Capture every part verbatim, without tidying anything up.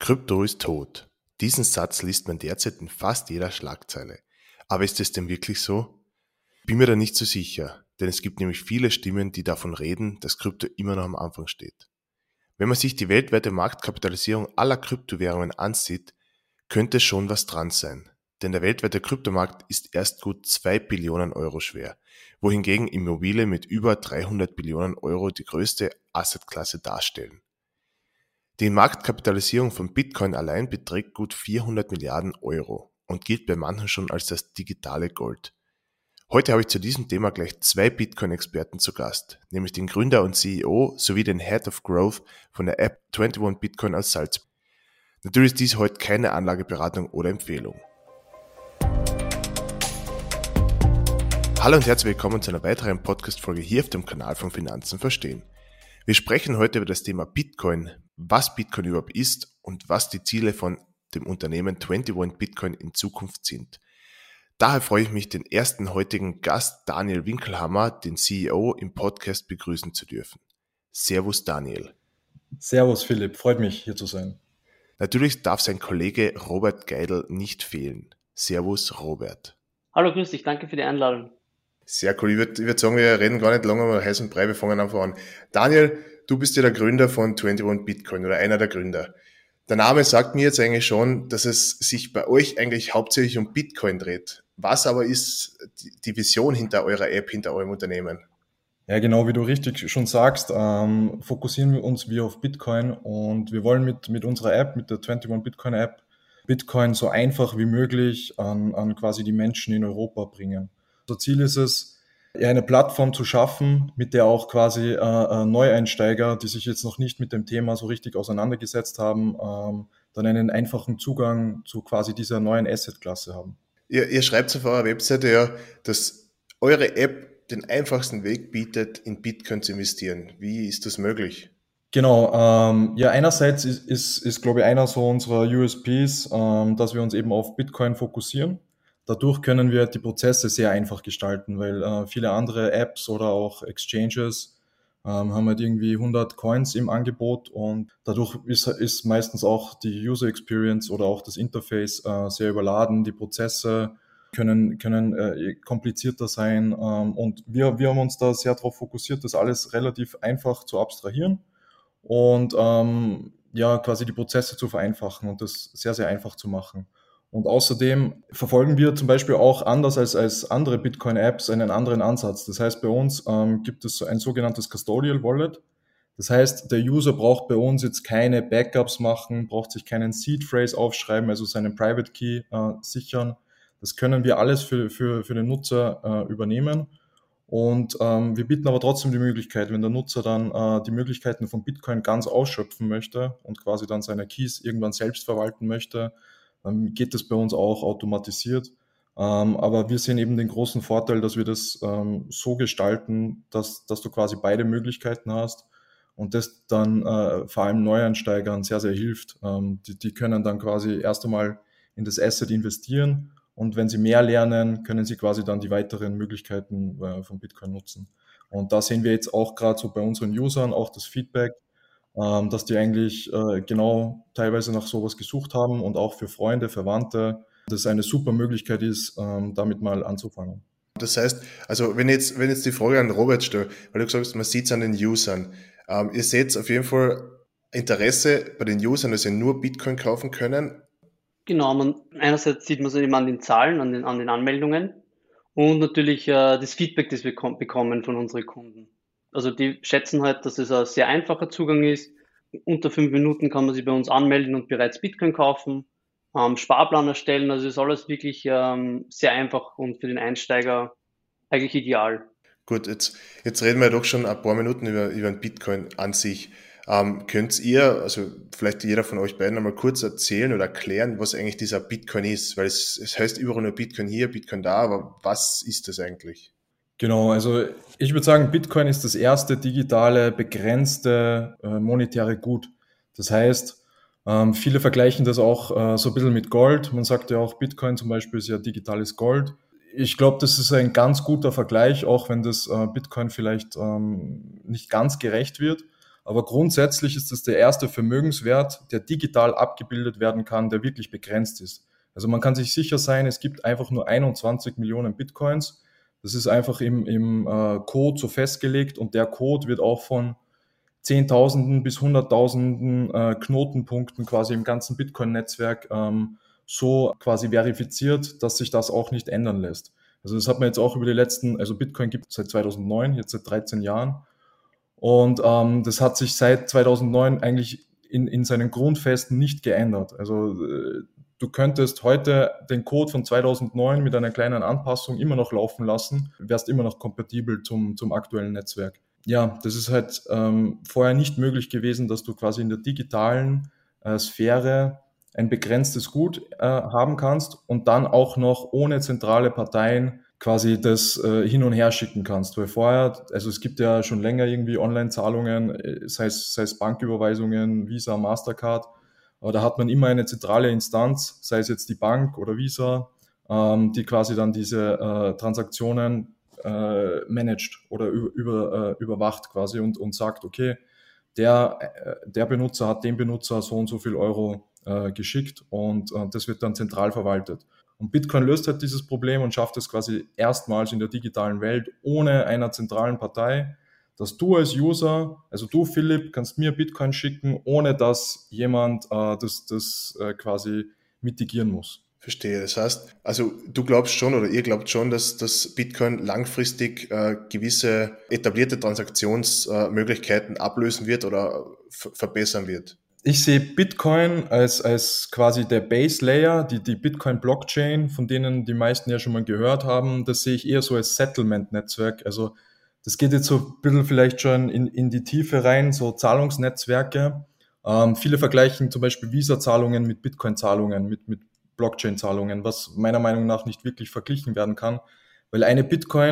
Krypto ist tot. Diesen Satz liest man derzeit in fast jeder Schlagzeile. Aber ist es denn wirklich so? Bin mir da nicht so sicher, denn es gibt nämlich viele Stimmen, die davon reden, dass Krypto immer noch am Anfang steht. Wenn man sich die weltweite Marktkapitalisierung aller Kryptowährungen ansieht, könnte schon was dran sein. Denn der weltweite Kryptomarkt ist erst gut zwei Billionen Euro schwer, wohingegen Immobilien mit über dreihundert Billionen Euro die größte Assetklasse darstellen. Die Marktkapitalisierung von Bitcoin allein beträgt gut vierhundert Milliarden Euro und gilt bei manchen schon als das digitale Gold. Heute habe ich zu diesem Thema gleich zwei Bitcoin-Experten zu Gast, nämlich den Gründer und C E O sowie den Head of Growth von der App einundzwanzig Bitcoin aus Salzburg. Natürlich ist dies heute keine Anlageberatung oder Empfehlung. Hallo und herzlich willkommen zu einer weiteren Podcast-Folge hier auf dem Kanal von Finanzen verstehen. Wir sprechen heute über das Thema Bitcoin, was Bitcoin überhaupt ist und was die Ziele von dem Unternehmen einundzwanzig Bitcoin in Zukunft sind. Daher freue ich mich, den ersten heutigen Gast Daniel Winkelhammer, den C E O, im Podcast begrüßen zu dürfen. Servus Daniel. Servus Philipp, freut mich hier zu sein. Natürlich darf sein Kollege Robert Geidel nicht fehlen. Servus Robert. Hallo, grüß dich, danke für die Einladung. Sehr cool. Ich würde würd sagen, wir reden gar nicht lange über heißen Brei, wir fangen einfach an. Daniel, du bist ja der Gründer von einundzwanzig Bitcoin oder einer der Gründer. Der Name sagt mir jetzt eigentlich schon, dass es sich bei euch eigentlich hauptsächlich um Bitcoin dreht. Was aber ist die Vision hinter eurer App, hinter eurem Unternehmen? Ja, genau wie du richtig schon sagst, ähm, fokussieren wir uns wie auf Bitcoin und wir wollen mit, mit unserer App, mit der einundzwanzig Bitcoin App, Bitcoin so einfach wie möglich an, an quasi die Menschen in Europa bringen. Unser Ziel ist es, eine Plattform zu schaffen, mit der auch quasi äh, Neueinsteiger, die sich jetzt noch nicht mit dem Thema so richtig auseinandergesetzt haben, ähm, dann einen einfachen Zugang zu quasi dieser neuen Assetklasse haben. Ihr, ihr schreibt auf eurer Webseite ja, dass eure App den einfachsten Weg bietet, in Bitcoin zu investieren. Wie ist das möglich? Genau, ähm, ja, einerseits ist, ist, ist, glaube ich, einer so unserer U S Ps, ähm, dass wir uns eben auf Bitcoin fokussieren. Dadurch können wir die Prozesse sehr einfach gestalten, weil äh, viele andere Apps oder auch Exchanges ähm, haben halt irgendwie hundert Coins im Angebot und dadurch ist, ist meistens auch die User Experience oder auch das Interface äh, sehr überladen. Die Prozesse können, können äh, komplizierter sein ähm, und wir, wir haben uns da sehr darauf fokussiert, das alles relativ einfach zu abstrahieren und ähm, ja quasi die Prozesse zu vereinfachen und das sehr, sehr einfach zu machen. Und außerdem verfolgen wir zum Beispiel auch anders als, als andere Bitcoin-Apps einen anderen Ansatz. Das heißt, bei uns ähm, gibt es ein sogenanntes Custodial Wallet. Das heißt, der User braucht bei uns jetzt keine Backups machen, braucht sich keinen Seed Phrase aufschreiben, also seinen Private Key äh, sichern. Das können wir alles für, für, für den Nutzer äh, übernehmen. Und ähm, wir bieten aber trotzdem die Möglichkeit, wenn der Nutzer dann äh, die Möglichkeiten von Bitcoin ganz ausschöpfen möchte und quasi dann seine Keys irgendwann selbst verwalten möchte, dann geht das bei uns auch automatisiert. Ähm, aber wir sehen eben den großen Vorteil, dass wir das ähm, so gestalten, dass, dass du quasi beide Möglichkeiten hast und das dann äh, vor allem Neueinsteigern sehr, sehr hilft. Ähm, die, die können dann quasi erst einmal in das Asset investieren und wenn sie mehr lernen, können sie quasi dann die weiteren Möglichkeiten äh, von Bitcoin nutzen. Und da sehen wir jetzt auch gerade so bei unseren Usern auch das Feedback, ähm, dass die eigentlich äh, genau teilweise nach sowas gesucht haben und auch für Freunde, Verwandte, dass es eine super Möglichkeit ist, ähm, damit mal anzufangen. Das heißt, also wenn jetzt, wenn jetzt die Frage an Robert stelle, weil du gesagt hast, man sieht es an den Usern, ähm, ihr seht auf jeden Fall Interesse bei den Usern, dass sie nur Bitcoin kaufen können. Genau, man, einerseits sieht man es eben an den Zahlen, an den, an den Anmeldungen und natürlich äh, das Feedback, das wir kom- bekommen von unseren Kunden. Also die schätzen halt, dass es ein sehr einfacher Zugang ist. Unter fünf Minuten kann man sich bei uns anmelden und bereits Bitcoin kaufen, ähm, Sparplan erstellen. Also ist alles wirklich ähm, sehr einfach und für den Einsteiger eigentlich ideal. Gut, jetzt, jetzt reden wir doch schon ein paar Minuten über, über den Bitcoin an sich. Ähm, könnt ihr, also vielleicht jeder von euch beiden einmal kurz erzählen oder erklären, was eigentlich dieser Bitcoin ist? Weil es, es heißt überall nur Bitcoin hier, Bitcoin da, aber was ist das eigentlich? Genau, also ich würde sagen, Bitcoin ist das erste digitale, begrenzte äh, monetäre Gut. Das heißt, ähm, viele vergleichen das auch äh, so ein bisschen mit Gold. Man sagt ja auch, Bitcoin zum Beispiel ist ja digitales Gold. Ich glaube, das ist ein ganz guter Vergleich, auch wenn das äh, Bitcoin vielleicht ähm, nicht ganz gerecht wird. Aber grundsätzlich ist es der erste Vermögenswert, der digital abgebildet werden kann, der wirklich begrenzt ist. Also man kann sich sicher sein, es gibt einfach nur einundzwanzig Millionen Bitcoins. Das ist einfach im, im äh, Code so festgelegt und der Code wird auch von Zehntausenden bis Hunderttausenden äh, Knotenpunkten quasi im ganzen Bitcoin-Netzwerk ähm, so quasi verifiziert, dass sich das auch nicht ändern lässt. Also das hat man jetzt auch über die letzten, also Bitcoin gibt es seit zweitausendneun, jetzt seit dreizehn Jahren. Und ähm, das hat sich seit zweitausendneun eigentlich in, in seinen Grundfesten nicht geändert. Also äh, du könntest heute den Code von zweitausendneun mit einer kleinen Anpassung immer noch laufen lassen, wärst immer noch kompatibel zum, zum aktuellen Netzwerk. Ja, das ist halt ähm, vorher nicht möglich gewesen, dass du quasi in der digitalen äh, Sphäre ein begrenztes Gut äh, haben kannst und dann auch noch ohne zentrale Parteien quasi das äh, hin und her schicken kannst. Weil vorher, also es gibt ja schon länger irgendwie Online-Zahlungen, äh, sei es, sei es Banküberweisungen, Visa, Mastercard, aber da hat man immer eine zentrale Instanz, sei es jetzt die Bank oder Visa, ähm, die quasi dann diese äh, Transaktionen äh, managt oder über, über, äh, überwacht quasi und, und sagt, okay, der, äh, der Benutzer hat dem Benutzer so und so viel Euro äh, geschickt und äh, das wird dann zentral verwaltet. Und Bitcoin löst halt dieses Problem und schafft es quasi erstmals in der digitalen Welt ohne einer zentralen Partei, dass du als User, also du Philipp, kannst mir Bitcoin schicken, ohne dass jemand äh, das, das äh, quasi mitigieren muss. Verstehe. Das heißt, also du glaubst schon oder ihr glaubt schon, dass das Bitcoin langfristig äh, gewisse etablierte Transaktionsmöglichkeiten äh, ablösen wird oder f- verbessern wird. Ich sehe Bitcoin als, als quasi der Base Layer, die, die Bitcoin-Blockchain, von denen die meisten ja schon mal gehört haben. Das sehe ich eher so als Settlement-Netzwerk. Also das geht jetzt so ein bisschen vielleicht schon in, in die Tiefe rein, so Zahlungsnetzwerke. Ähm, viele vergleichen zum Beispiel Visa-Zahlungen mit Bitcoin-Zahlungen, mit, mit Blockchain-Zahlungen, was meiner Meinung nach nicht wirklich verglichen werden kann. Weil eine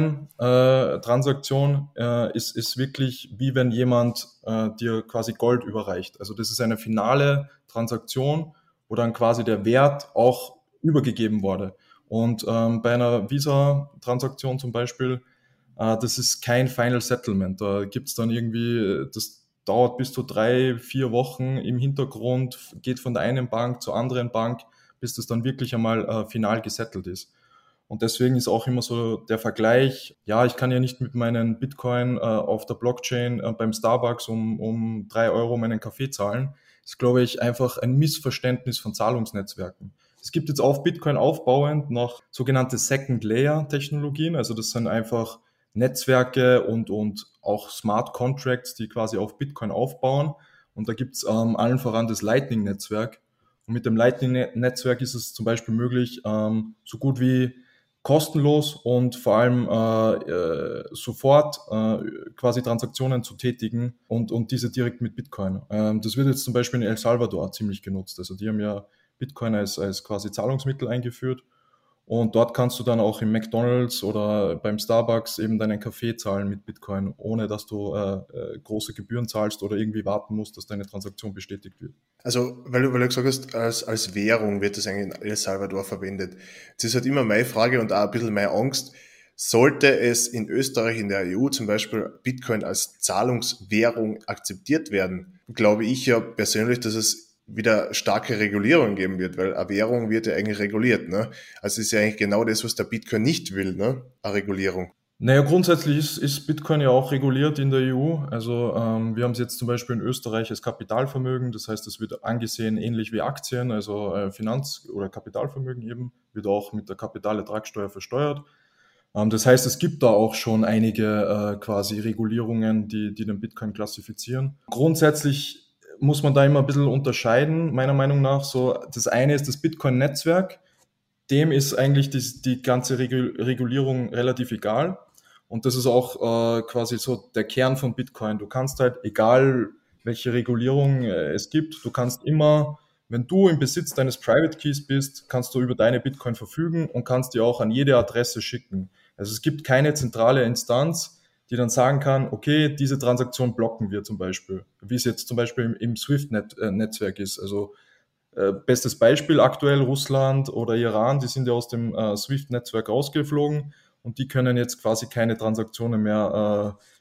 Bitcoin-Transaktion äh, ist, ist wirklich wie wenn jemand äh, dir quasi Gold überreicht. Also das ist eine finale Transaktion, wo dann quasi der Wert auch übergegeben wurde. Und ähm, bei einer Visa-Transaktion zum Beispiel, äh, das ist kein Final Settlement. Da gibt's dann irgendwie, das dauert bis zu drei, vier Wochen im Hintergrund, geht von der einen Bank zur anderen Bank, bis das dann wirklich einmal äh, final gesettelt ist. Und deswegen ist auch immer so der Vergleich, ja, ich kann ja nicht mit meinen Bitcoin äh, auf der Blockchain äh, beim Starbucks um, um drei Euro meinen Kaffee zahlen. Das ist, glaube ich, einfach ein Missverständnis von Zahlungsnetzwerken. Es gibt jetzt auf Bitcoin aufbauend noch sogenannte Second-Layer-Technologien. Also das sind einfach Netzwerke und, und auch Smart Contracts, die quasi auf Bitcoin aufbauen. Und da gibt's ähm, allen voran das Lightning-Netzwerk. Und mit dem Lightning-Netzwerk ist es zum Beispiel möglich, ähm, so gut wie kostenlos und vor allem äh, äh, sofort äh, quasi Transaktionen zu tätigen und, und diese direkt mit Bitcoin. Ähm, das wird jetzt zum Beispiel in El Salvador ziemlich genutzt. Also die haben ja Bitcoin als, als quasi Zahlungsmittel eingeführt. Und dort kannst du dann auch im McDonald's oder beim Starbucks eben deinen Kaffee zahlen mit Bitcoin, ohne dass du äh, äh, große Gebühren zahlst oder irgendwie warten musst, dass deine Transaktion bestätigt wird. Also, weil du, weil du gesagt hast, als, als Währung wird das eigentlich in El Salvador verwendet. Das ist halt immer meine Frage und auch ein bisschen meine Angst. Sollte es in Österreich, in der E U zum Beispiel Bitcoin als Zahlungswährung akzeptiert werden, glaube ich ja persönlich, dass es wieder starke Regulierung geben wird, weil eine Währung wird ja eigentlich reguliert, ne? Also es ist ja eigentlich genau das, was der Bitcoin nicht will, ne? Eine Regulierung. Naja, grundsätzlich ist, ist Bitcoin ja auch reguliert in der E U. Also ähm, wir haben es jetzt zum Beispiel in Österreich als Kapitalvermögen, das heißt, es wird angesehen ähnlich wie Aktien, also äh, Finanz- oder Kapitalvermögen eben, wird auch mit der Kapitalertragssteuer versteuert. Ähm, das heißt, es gibt da auch schon einige äh, quasi Regulierungen, die, die den Bitcoin klassifizieren. Grundsätzlich muss man da immer ein bisschen unterscheiden, meiner Meinung nach. So, das eine ist das Bitcoin-Netzwerk. Dem ist eigentlich die, die ganze Regulierung relativ egal. Und das ist auch äh, quasi so der Kern von Bitcoin. Du kannst halt, egal welche Regulierung äh, es gibt, du kannst immer, wenn du im Besitz deines Private Keys bist, kannst du über deine Bitcoin verfügen und kannst die auch an jede Adresse schicken. Also es gibt keine zentrale Instanz, die dann sagen kann, okay, diese Transaktion blocken wir zum Beispiel, wie es jetzt zum Beispiel im, im SWIFT-Netzwerk ist. Also äh, bestes Beispiel aktuell Russland oder Iran, die sind ja aus dem äh, SWIFT-Netzwerk rausgeflogen und die können jetzt quasi keine Transaktionen mehr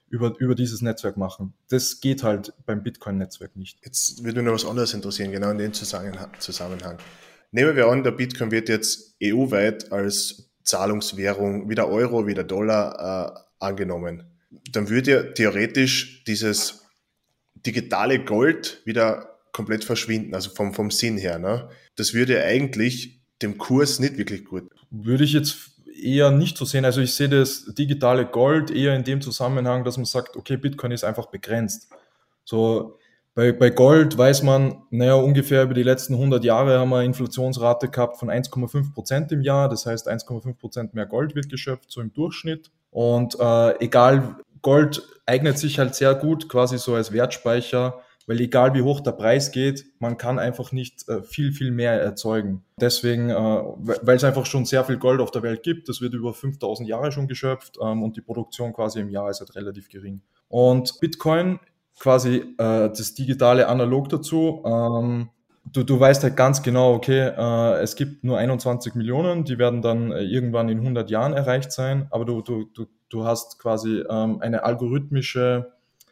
über, über dieses Netzwerk machen. Das geht halt beim Bitcoin-Netzwerk nicht. Jetzt würde mich noch was anderes interessieren, genau in dem Zusammenhang. Nehmen wir an, der Bitcoin wird jetzt E U-weit als Zahlungswährung wie der Euro, wie der Dollar äh, angenommen. Dann würde ja theoretisch dieses digitale Gold wieder komplett verschwinden, also vom, vom Sinn her. Ne? Das würde ja eigentlich dem Kurs nicht wirklich gut. Würde ich jetzt eher nicht so sehen. Also ich sehe das digitale Gold eher in dem Zusammenhang, dass man sagt, okay, Bitcoin ist einfach begrenzt. So bei, bei Gold weiß man, naja, ungefähr über die letzten hundert Jahre haben wir eine Inflationsrate gehabt von eins Komma fünf Prozent im Jahr. Das heißt, eins Komma fünf Prozent mehr Gold wird geschöpft, so im Durchschnitt. Und äh, egal, Gold eignet sich halt sehr gut quasi so als Wertspeicher, weil egal wie hoch der Preis geht, man kann einfach nicht äh, viel, viel mehr erzeugen. Deswegen, äh, weil es einfach schon sehr viel Gold auf der Welt gibt, das wird über fünftausend Jahre schon geschöpft ähm, und die Produktion quasi im Jahr ist halt relativ gering. Und Bitcoin, quasi äh, das digitale Analog dazu, ähm, du, du weißt halt ganz genau, okay, äh, es gibt nur einundzwanzig Millionen, die werden dann äh, irgendwann in hundert Jahren erreicht sein, aber du, du, du, du hast quasi ähm, eine algorithmische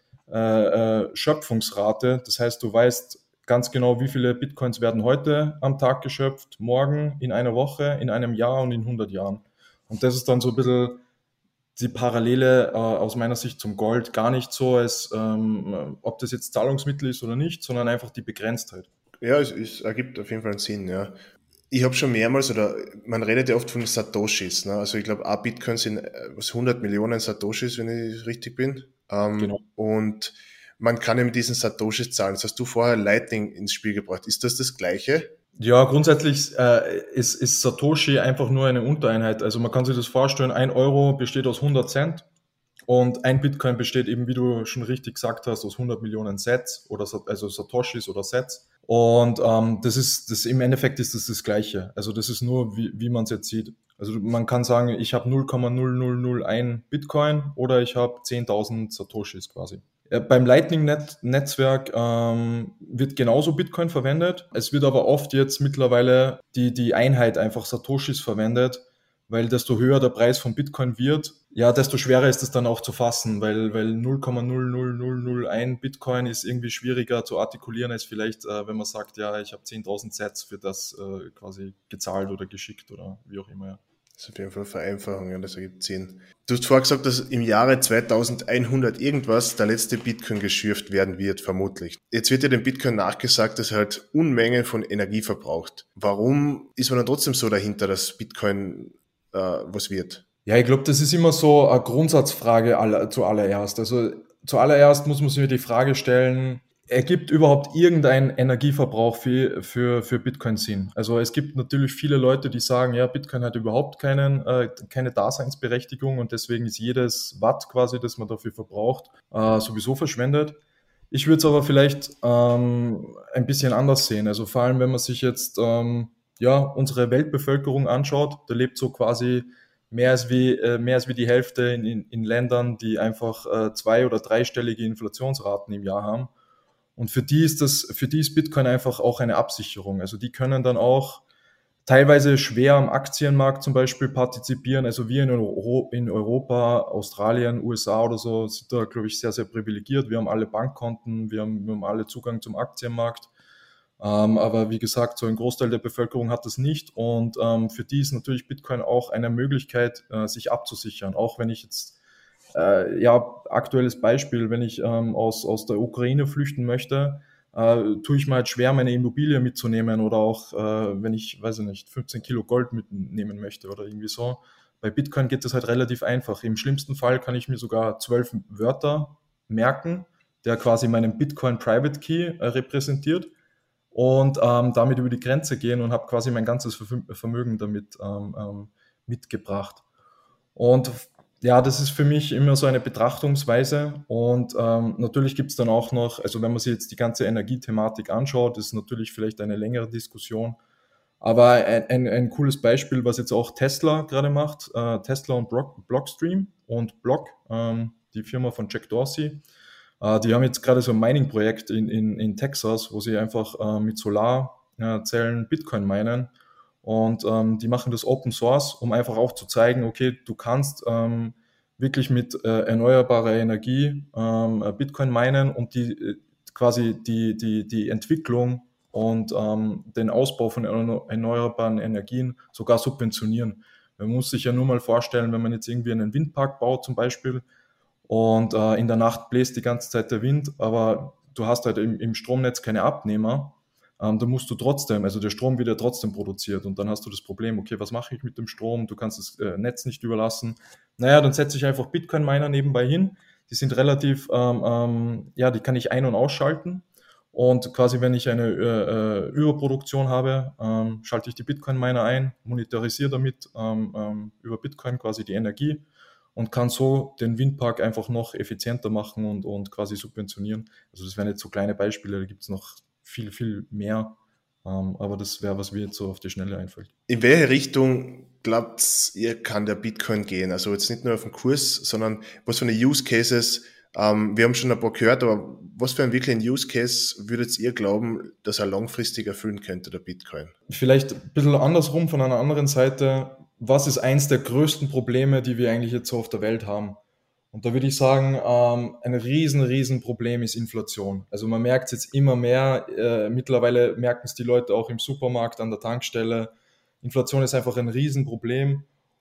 Äh, äh, Schöpfungsrate. Das heißt, du weißt ganz genau, wie viele Bitcoins werden heute am Tag geschöpft, morgen, in einer Woche, in einem Jahr und in hundert Jahren. Und das ist dann so ein bisschen die Parallele äh, aus meiner Sicht zum Gold. Gar nicht so, als ähm, ob das jetzt Zahlungsmittel ist oder nicht, sondern einfach die Begrenztheit. Ja, es, es ergibt auf jeden Fall einen Sinn, ja. Ich habe schon mehrmals, oder man redet ja oft von Satoshis, ne? Also ich glaube, ein Bitcoin sind was hundert Millionen Satoshis, wenn ich richtig bin. Ähm, Genau. Und man kann ja mit diesen Satoshis zahlen. Das hast du vorher Lightning ins Spiel gebracht. Ist das das Gleiche? Ja, grundsätzlich äh, ist, ist Satoshi einfach nur eine Untereinheit. Also man kann sich das vorstellen, ein Euro besteht aus hundert Cent und ein Bitcoin besteht eben, wie du schon richtig gesagt hast, aus hundert Millionen Sats oder also Satoshis oder Sats. Und ähm, das ist, das im Endeffekt ist das das Gleiche. Also das ist nur, wie, wie man es jetzt sieht. Also man kann sagen, ich habe null Komma null null null eins Bitcoin oder ich habe zehntausend Satoshis quasi. Ja, beim Lightning-Netzwerk ähm, wird genauso Bitcoin verwendet. Es wird aber oft jetzt mittlerweile die, die Einheit einfach Satoshis verwendet, weil desto höher der Preis von Bitcoin wird, ja, desto schwerer ist es dann auch zu fassen, weil, weil null Komma null null null null eins Bitcoin ist irgendwie schwieriger zu artikulieren als vielleicht, äh, wenn man sagt, ja, ich habe zehntausend Sats für das äh, quasi gezahlt oder geschickt oder wie auch immer. Ja. Das ist auf jeden Fall eine Vereinfachung, ja, das ergibt Sinn. Du hast vorher gesagt, dass im Jahre zweitausendeinhundert irgendwas der letzte Bitcoin geschürft werden wird, vermutlich. Jetzt wird ja dem Bitcoin nachgesagt, dass er halt Unmengen von Energie verbraucht. Warum ist man dann trotzdem so dahinter, dass Bitcoin äh, was wird? Ja, ich glaube, das ist immer so eine Grundsatzfrage aller, zuallererst. Also zuallererst muss man sich die Frage stellen, ergibt überhaupt irgendein Energieverbrauch für, für, für Bitcoin Sinn? Also es gibt natürlich viele Leute, die sagen, ja, Bitcoin hat überhaupt keinen, äh, keine Daseinsberechtigung und deswegen ist jedes Watt quasi, das man dafür verbraucht, äh, sowieso verschwendet. Ich würde es aber vielleicht ähm, ein bisschen anders sehen. Also vor allem, wenn man sich jetzt ähm, ja, unsere Weltbevölkerung anschaut, da lebt so quasi mehr als wie, äh, mehr als wie die Hälfte in, in, in Ländern, die einfach äh, zwei- oder dreistellige Inflationsraten im Jahr haben. Und für die ist das, für die ist Bitcoin einfach auch eine Absicherung. Also die können dann auch teilweise schwer am Aktienmarkt zum Beispiel partizipieren. Also wir in, Euro, in Europa, Australien, U S A oder so sind da, glaube ich, sehr, sehr privilegiert. Wir haben alle Bankkonten, wir haben, wir haben alle Zugang zum Aktienmarkt. Ähm, aber wie gesagt, so ein Großteil der Bevölkerung hat das nicht. Und ähm, für die ist natürlich Bitcoin auch eine Möglichkeit, äh, sich abzusichern. Auch wenn ich jetzt Äh, ja, aktuelles Beispiel, wenn ich ähm, aus, aus der Ukraine flüchten möchte, äh, tue ich mir halt schwer, meine Immobilie mitzunehmen oder auch, äh, wenn ich, weiß ich nicht, fünfzehn Kilo Gold mitnehmen möchte oder irgendwie so. Bei Bitcoin geht das halt relativ einfach. Im schlimmsten Fall kann ich mir sogar zwölf Wörter merken, der quasi meinen Bitcoin Private Key äh, repräsentiert und ähm, damit über die Grenze gehen und habe quasi mein ganzes Vermögen damit ähm, ähm, mitgebracht. Und ja, das ist für mich immer so eine Betrachtungsweise und ähm, natürlich gibt es dann auch noch, also wenn man sich jetzt die ganze Energiethematik anschaut, ist natürlich vielleicht eine längere Diskussion, aber ein, ein, ein cooles Beispiel, was jetzt auch Tesla gerade macht, äh, Tesla und Block, Blockstream und Block, ähm, die Firma von Jack Dorsey, äh, die haben jetzt gerade so ein Mining-Projekt in, in, in Texas, wo sie einfach äh, mit Solarzellen Bitcoin minen. Und ähm, die machen das Open Source, um einfach auch zu zeigen, okay, du kannst ähm, wirklich mit äh, erneuerbarer Energie ähm, Bitcoin minen und die äh, quasi die, die, die Entwicklung und ähm, den Ausbau von erneuerbaren Energien sogar subventionieren. Man muss sich ja nur mal vorstellen, wenn man jetzt irgendwie einen Windpark baut zum Beispiel und äh, in der Nacht bläst die ganze Zeit der Wind, aber du hast halt im, im Stromnetz keine Abnehmer, ähm, da musst du trotzdem, also der Strom wird ja trotzdem produziert und dann hast du das Problem, okay, was mache ich mit dem Strom? Du kannst das äh, Netz nicht überlassen. Naja, dann setze ich einfach Bitcoin-Miner nebenbei hin. Die sind relativ, ähm, ähm, ja, die kann ich ein- und ausschalten. Und quasi, wenn ich eine äh, äh, Überproduktion habe, ähm, schalte ich die Bitcoin-Miner ein, monetarisiere damit ähm, ähm, über Bitcoin quasi die Energie und kann so den Windpark einfach noch effizienter machen und, und quasi subventionieren. Also das wären jetzt so kleine Beispiele, da gibt es noch viel, viel mehr. Ähm, aber das wäre, was mir jetzt so auf die Schnelle einfällt. In welche Richtung glaubt ihr, kann der Bitcoin gehen? Also jetzt nicht nur auf den Kurs, sondern was für eine Use Cases, ähm, wir haben schon ein paar gehört, aber was für einen wirklichen Use Case würdet ihr glauben, dass er langfristig erfüllen könnte, der Bitcoin? Vielleicht ein bisschen andersrum von einer anderen Seite. Was ist eins der größten Probleme, die wir eigentlich jetzt so auf der Welt haben? Und da würde ich sagen, ähm, ein riesen, riesen Problem ist Inflation. Also man merkt es jetzt immer mehr, äh, mittlerweile merken es die Leute auch im Supermarkt, an der Tankstelle. Inflation ist einfach ein Riesenproblem.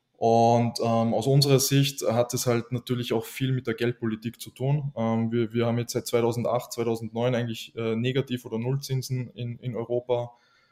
Und ähm, aus unserer Sicht hat es halt natürlich auch viel mit der Geldpolitik zu tun. Ähm, wir, wir haben jetzt seit zweitausendacht, zweitausendneun eigentlich äh, Negativ- oder Nullzinsen in, in Europa,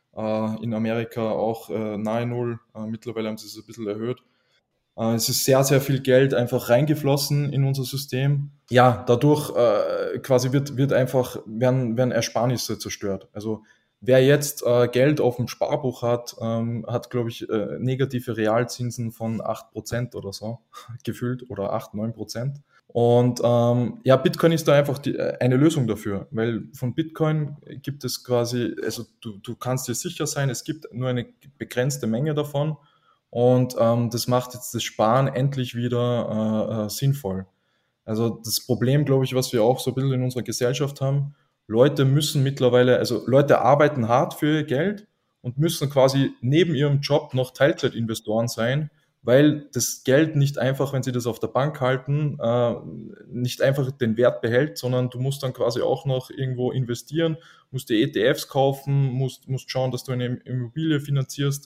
äh, in Amerika auch äh, nahe Null. Äh, mittlerweile haben sie es ein bisschen erhöht. Äh, es ist sehr, sehr viel Geld einfach reingeflossen in unser System. Ja, dadurch äh, quasi wird, wird einfach, werden, werden Ersparnisse zerstört. Also wer jetzt äh, Geld auf dem Sparbuch hat, ähm, hat, glaube ich, äh, negative Realzinsen von acht Prozent oder so gefühlt oder acht neun Prozent. Und ähm, ja, Bitcoin ist da einfach die, eine Lösung dafür, weil von Bitcoin gibt es quasi, also du, du kannst dir sicher sein, es gibt nur eine begrenzte Menge davon und ähm, das macht jetzt das Sparen endlich wieder äh, äh, sinnvoll. Also das Problem, glaube ich, was wir auch so ein bisschen in unserer Gesellschaft haben, Leute müssen mittlerweile, also Leute arbeiten hart für ihr Geld und müssen quasi neben ihrem Job noch Teilzeitinvestoren sein, weil das Geld nicht einfach, wenn sie das auf der Bank halten, äh, nicht einfach den Wert behält, sondern du musst dann quasi auch noch irgendwo investieren, musst dir E T Fs kaufen, musst, musst schauen, dass du eine Immobilie finanzierst.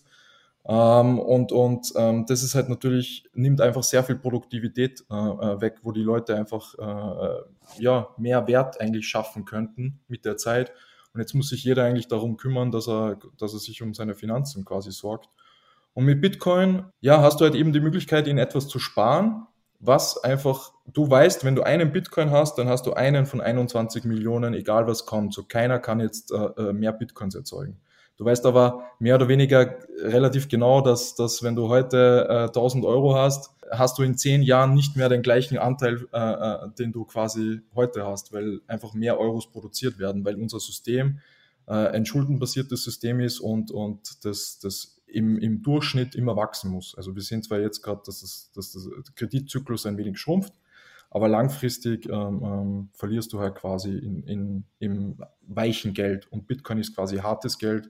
Ähm, und und ähm, das ist halt natürlich, nimmt einfach sehr viel Produktivität äh, äh, weg, wo die Leute einfach äh, ja, mehr Wert eigentlich schaffen könnten mit der Zeit. Und jetzt muss sich jeder eigentlich darum kümmern, dass er, dass er sich um seine Finanzen quasi sorgt. Und mit Bitcoin, ja, hast du halt eben die Möglichkeit, in etwas zu sparen, was einfach, du weißt, wenn du einen Bitcoin hast, dann hast du einen von einundzwanzig Millionen, egal was kommt. So keiner kann jetzt äh, mehr Bitcoins erzeugen. Du weißt aber mehr oder weniger relativ genau, dass, dass wenn du heute äh, tausend Euro hast, hast du in zehn Jahren nicht mehr den gleichen Anteil, äh, äh, den du quasi heute hast, weil einfach mehr Euros produziert werden, weil unser System äh, ein schuldenbasiertes System ist und, und das, das im, im Durchschnitt immer wachsen muss. Also wir sehen zwar jetzt gerade, dass, es, dass der Kreditzyklus ein wenig schrumpft, aber langfristig ähm, ähm, verlierst du halt quasi in, in, im weichen Geld und Bitcoin ist quasi hartes Geld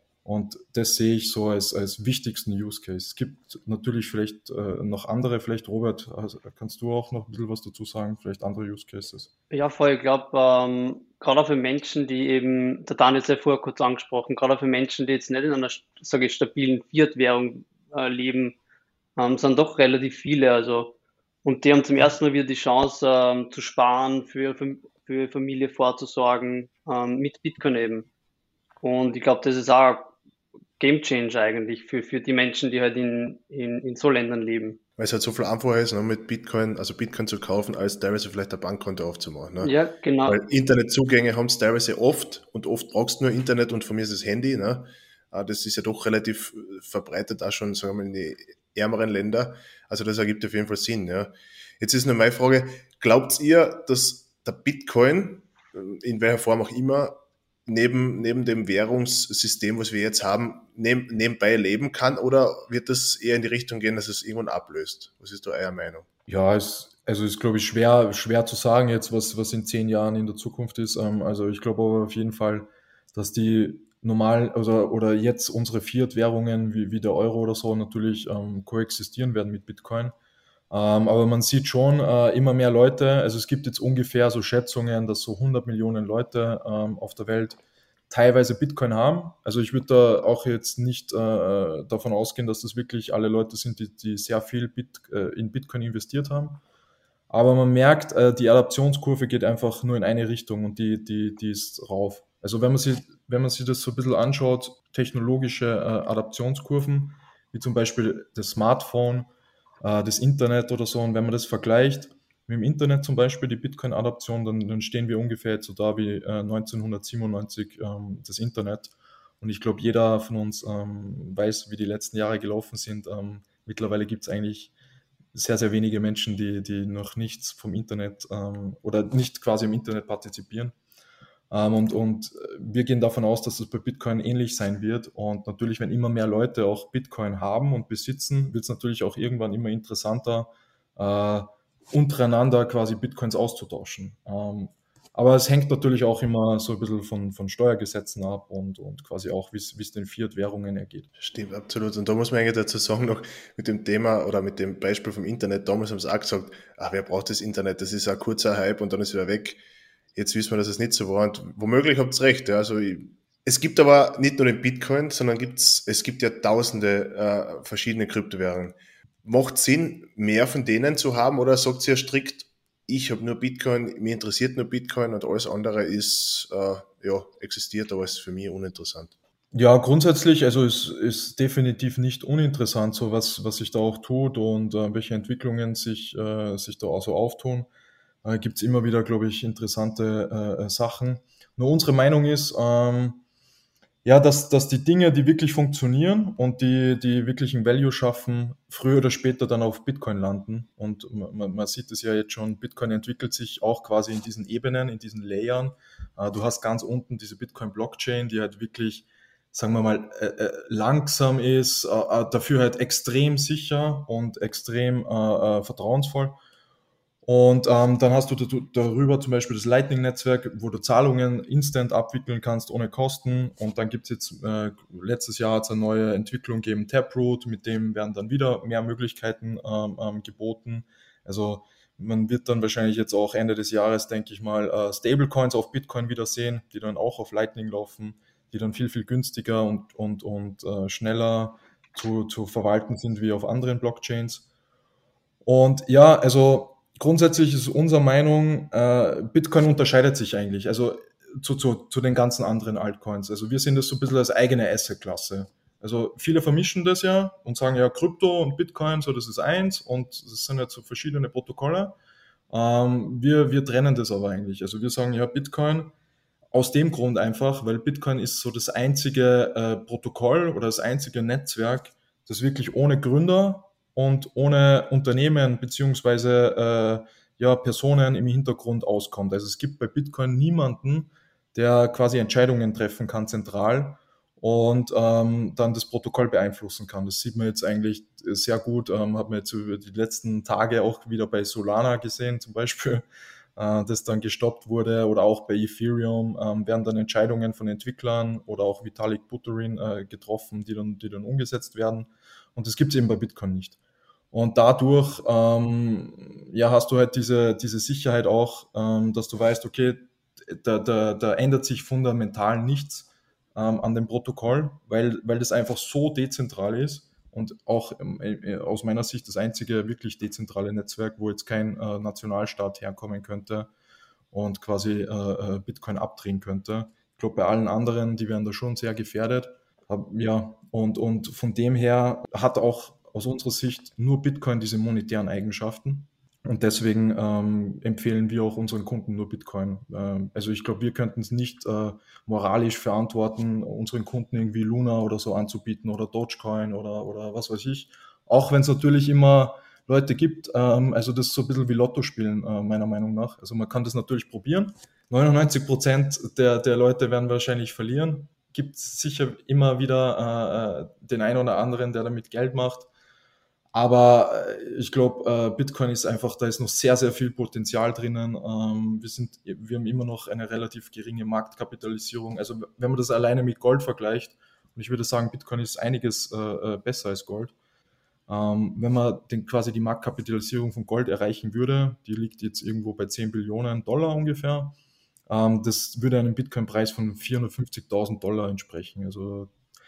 und das sehe ich so als, als wichtigsten Use Case. Es gibt natürlich vielleicht äh, noch andere, vielleicht Robert, also kannst du auch noch ein bisschen was dazu sagen, vielleicht andere Use Cases? Ja, voll. Ich glaube, ähm, gerade auch für Menschen, die eben, der Dan hat es ja vorher kurz angesprochen, gerade auch für Menschen, die jetzt nicht in einer, sage ich, stabilen Fiat-Währung äh, leben, ähm, sind doch relativ viele. Also, und die haben zum ersten Mal wieder die Chance, ähm, zu sparen, für, für, für ihre Familie vorzusorgen, ähm, mit Bitcoin eben. Und ich glaube, das ist auch ein Game Changer eigentlich für, für die Menschen, die halt in, in, in so Ländern leben. Weil es halt so viel einfacher ist, ne, mit Bitcoin, also Bitcoin zu kaufen, als teilweise vielleicht ein Bankkonto aufzumachen. Ne? Ja, genau. Weil Internetzugänge haben es teilweise oft und oft brauchst du nur Internet und von mir ist das Handy. Ne? Äh, Das ist ja doch relativ äh, verbreitet, auch schon, sagen wir mal, in die ärmeren Länder. Also das ergibt auf jeden Fall Sinn. Ja. Jetzt ist nur meine Frage, glaubt ihr, dass der Bitcoin, äh, in welcher Form auch immer, neben, neben dem Währungssystem, was wir jetzt haben, neb, nebenbei leben kann, oder wird das eher in die Richtung gehen, dass es irgendwann ablöst? Was ist da eure Meinung? Ja, es, also ist, glaube ich, schwer, schwer zu sagen jetzt, was, was in zehn Jahren in der Zukunft ist. Ähm, also ich glaube aber auf jeden Fall, dass die normal oder, oder jetzt unsere Fiat-Währungen wie, wie der Euro oder so natürlich ähm, koexistieren werden mit Bitcoin. Ähm, aber man sieht schon äh, immer mehr Leute, also es gibt jetzt ungefähr so Schätzungen, dass so hundert Millionen Leute ähm, auf der Welt teilweise Bitcoin haben. Also ich würde da auch jetzt nicht äh, davon ausgehen, dass das wirklich alle Leute sind, die, die sehr viel Bit, äh, in Bitcoin investiert haben. Aber man merkt, äh, die Adaptionskurve geht einfach nur in eine Richtung und die, die, die ist rauf. Also wenn man sich, wenn man sich das so ein bisschen anschaut, technologische äh, Adaptionskurven, wie zum Beispiel das Smartphone, äh, das Internet oder so, und wenn man das vergleicht mit dem Internet zum Beispiel, die Bitcoin-Adaption, dann, dann stehen wir ungefähr jetzt so da wie äh, neunzehnhundertsiebenundneunzig ähm, das Internet. Und ich glaube, jeder von uns ähm, weiß, wie die letzten Jahre gelaufen sind. Ähm, mittlerweile gibt es eigentlich sehr, sehr wenige Menschen, die, die noch nichts vom Internet ähm, oder nicht quasi im Internet partizipieren. Ähm, und, und wir gehen davon aus, dass es bei Bitcoin ähnlich sein wird. Und natürlich, wenn immer mehr Leute auch Bitcoin haben und besitzen, wird es natürlich auch irgendwann immer interessanter, äh, untereinander quasi Bitcoins auszutauschen. Ähm, aber es hängt natürlich auch immer so ein bisschen von, von Steuergesetzen ab und, und quasi auch, wie es den Fiat-Währungen ergeht. Stimmt, absolut. Und da muss man eigentlich dazu sagen, noch mit dem Thema oder mit dem Beispiel vom Internet, damals haben sie auch gesagt, ach, wer braucht das Internet? Das ist ein kurzer Hype und dann ist wieder weg. Jetzt wissen wir, dass es nicht so war. Und womöglich habt ihr recht. Ja. Also ich, es gibt aber nicht nur den Bitcoin, sondern gibt's, es gibt ja tausende äh, verschiedene Kryptowährungen. Macht Sinn, mehr von denen zu haben, oder sagt ihr strikt, ich habe nur Bitcoin, mir interessiert nur Bitcoin und alles andere ist, äh, ja, existiert, aber ist für mich uninteressant? Ja, grundsätzlich, also es ist definitiv nicht uninteressant, so was, was sich da auch tut und äh, welche Entwicklungen sich, äh, sich da auch so auftun. Äh, Gibt es immer wieder, glaube ich, interessante äh, Sachen. Nur unsere Meinung ist, ähm, ja, dass, dass die Dinge, die wirklich funktionieren und die, die wirklichen Value schaffen, früher oder später dann auf Bitcoin landen. Und man, man sieht es ja jetzt schon, Bitcoin entwickelt sich auch quasi in diesen Ebenen, in diesen Layern. Äh, du hast ganz unten diese Bitcoin-Blockchain, die halt wirklich, sagen wir mal, äh, äh, langsam ist, äh, äh, dafür halt extrem sicher und extrem äh, äh, vertrauensvoll. Und ähm, dann hast du darüber zum Beispiel das Lightning-Netzwerk, wo du Zahlungen instant abwickeln kannst ohne Kosten. Und dann gibt es jetzt, äh, letztes Jahr hat es eine neue Entwicklung gegeben, Taproot, mit dem werden dann wieder mehr Möglichkeiten ähm, ähm, geboten. Also man wird dann wahrscheinlich jetzt auch Ende des Jahres, denke ich mal, äh, Stablecoins auf Bitcoin wieder sehen, die dann auch auf Lightning laufen, die dann viel, viel günstiger und, und, und äh, schneller zu, zu verwalten sind wie auf anderen Blockchains. Und ja, also grundsätzlich ist unsere Meinung, äh, Bitcoin unterscheidet sich eigentlich, also zu, zu, zu den ganzen anderen Altcoins. Also wir sehen das so ein bisschen als eigene Asset-Klasse. Also viele vermischen das ja und sagen ja, Krypto und Bitcoin, so das ist eins und das sind jetzt so verschiedene Protokolle. Ähm, wir, wir trennen das aber eigentlich. Also wir sagen ja, Bitcoin aus dem Grund einfach, weil Bitcoin ist so das einzige äh, Protokoll oder das einzige Netzwerk, das wirklich ohne Gründer und ohne Unternehmen beziehungsweise äh, ja, Personen im Hintergrund auskommt. Also es gibt bei Bitcoin niemanden, der quasi Entscheidungen treffen kann zentral und ähm, dann das Protokoll beeinflussen kann. Das sieht man jetzt eigentlich sehr gut, ähm, hat man jetzt über die letzten Tage auch wieder bei Solana gesehen zum Beispiel, äh, das dann gestoppt wurde, oder auch bei Ethereum ähm, werden dann Entscheidungen von Entwicklern oder auch Vitalik Buterin äh, getroffen, die dann, die dann umgesetzt werden. Und das gibt es eben bei Bitcoin nicht. Und dadurch ähm, ja, hast du halt diese, diese Sicherheit auch, ähm, dass du weißt, okay, da, da, da ändert sich fundamental nichts ähm, an dem Protokoll, weil, weil das einfach so dezentral ist und auch ähm, äh, aus meiner Sicht das einzige wirklich dezentrale Netzwerk, wo jetzt kein äh, Nationalstaat herkommen könnte und quasi äh, äh, Bitcoin abdrehen könnte. Ich glaube, bei allen anderen, die werden da schon sehr gefährdet. Ja, und, und von dem her hat auch aus unserer Sicht nur Bitcoin diese monetären Eigenschaften. Und deswegen ähm, empfehlen wir auch unseren Kunden nur Bitcoin. Ähm, also ich glaube, wir könnten es nicht äh, moralisch verantworten, unseren Kunden irgendwie Luna oder so anzubieten oder Dogecoin oder, oder was weiß ich. Auch wenn es natürlich immer Leute gibt, ähm, also das ist so ein bisschen wie Lotto spielen, äh, meiner Meinung nach. Also man kann das natürlich probieren. neunundneunzig Prozent der, der Leute werden wahrscheinlich verlieren. Gibt sicher immer wieder äh, den einen oder anderen, der damit Geld macht. Aber äh, ich glaube, äh, Bitcoin ist einfach, da ist noch sehr, sehr viel Potenzial drinnen. Ähm, wir sind, wir haben immer noch eine relativ geringe Marktkapitalisierung. Also wenn man das alleine mit Gold vergleicht, und ich würde sagen, Bitcoin ist einiges äh, besser als Gold, Ähm, wenn man den, quasi die Marktkapitalisierung von Gold erreichen würde, die liegt jetzt irgendwo bei zehn Billionen Dollar ungefähr, ähm, das würde einem Bitcoin-Preis von vierhundertfünfzigtausend Dollar entsprechen. Also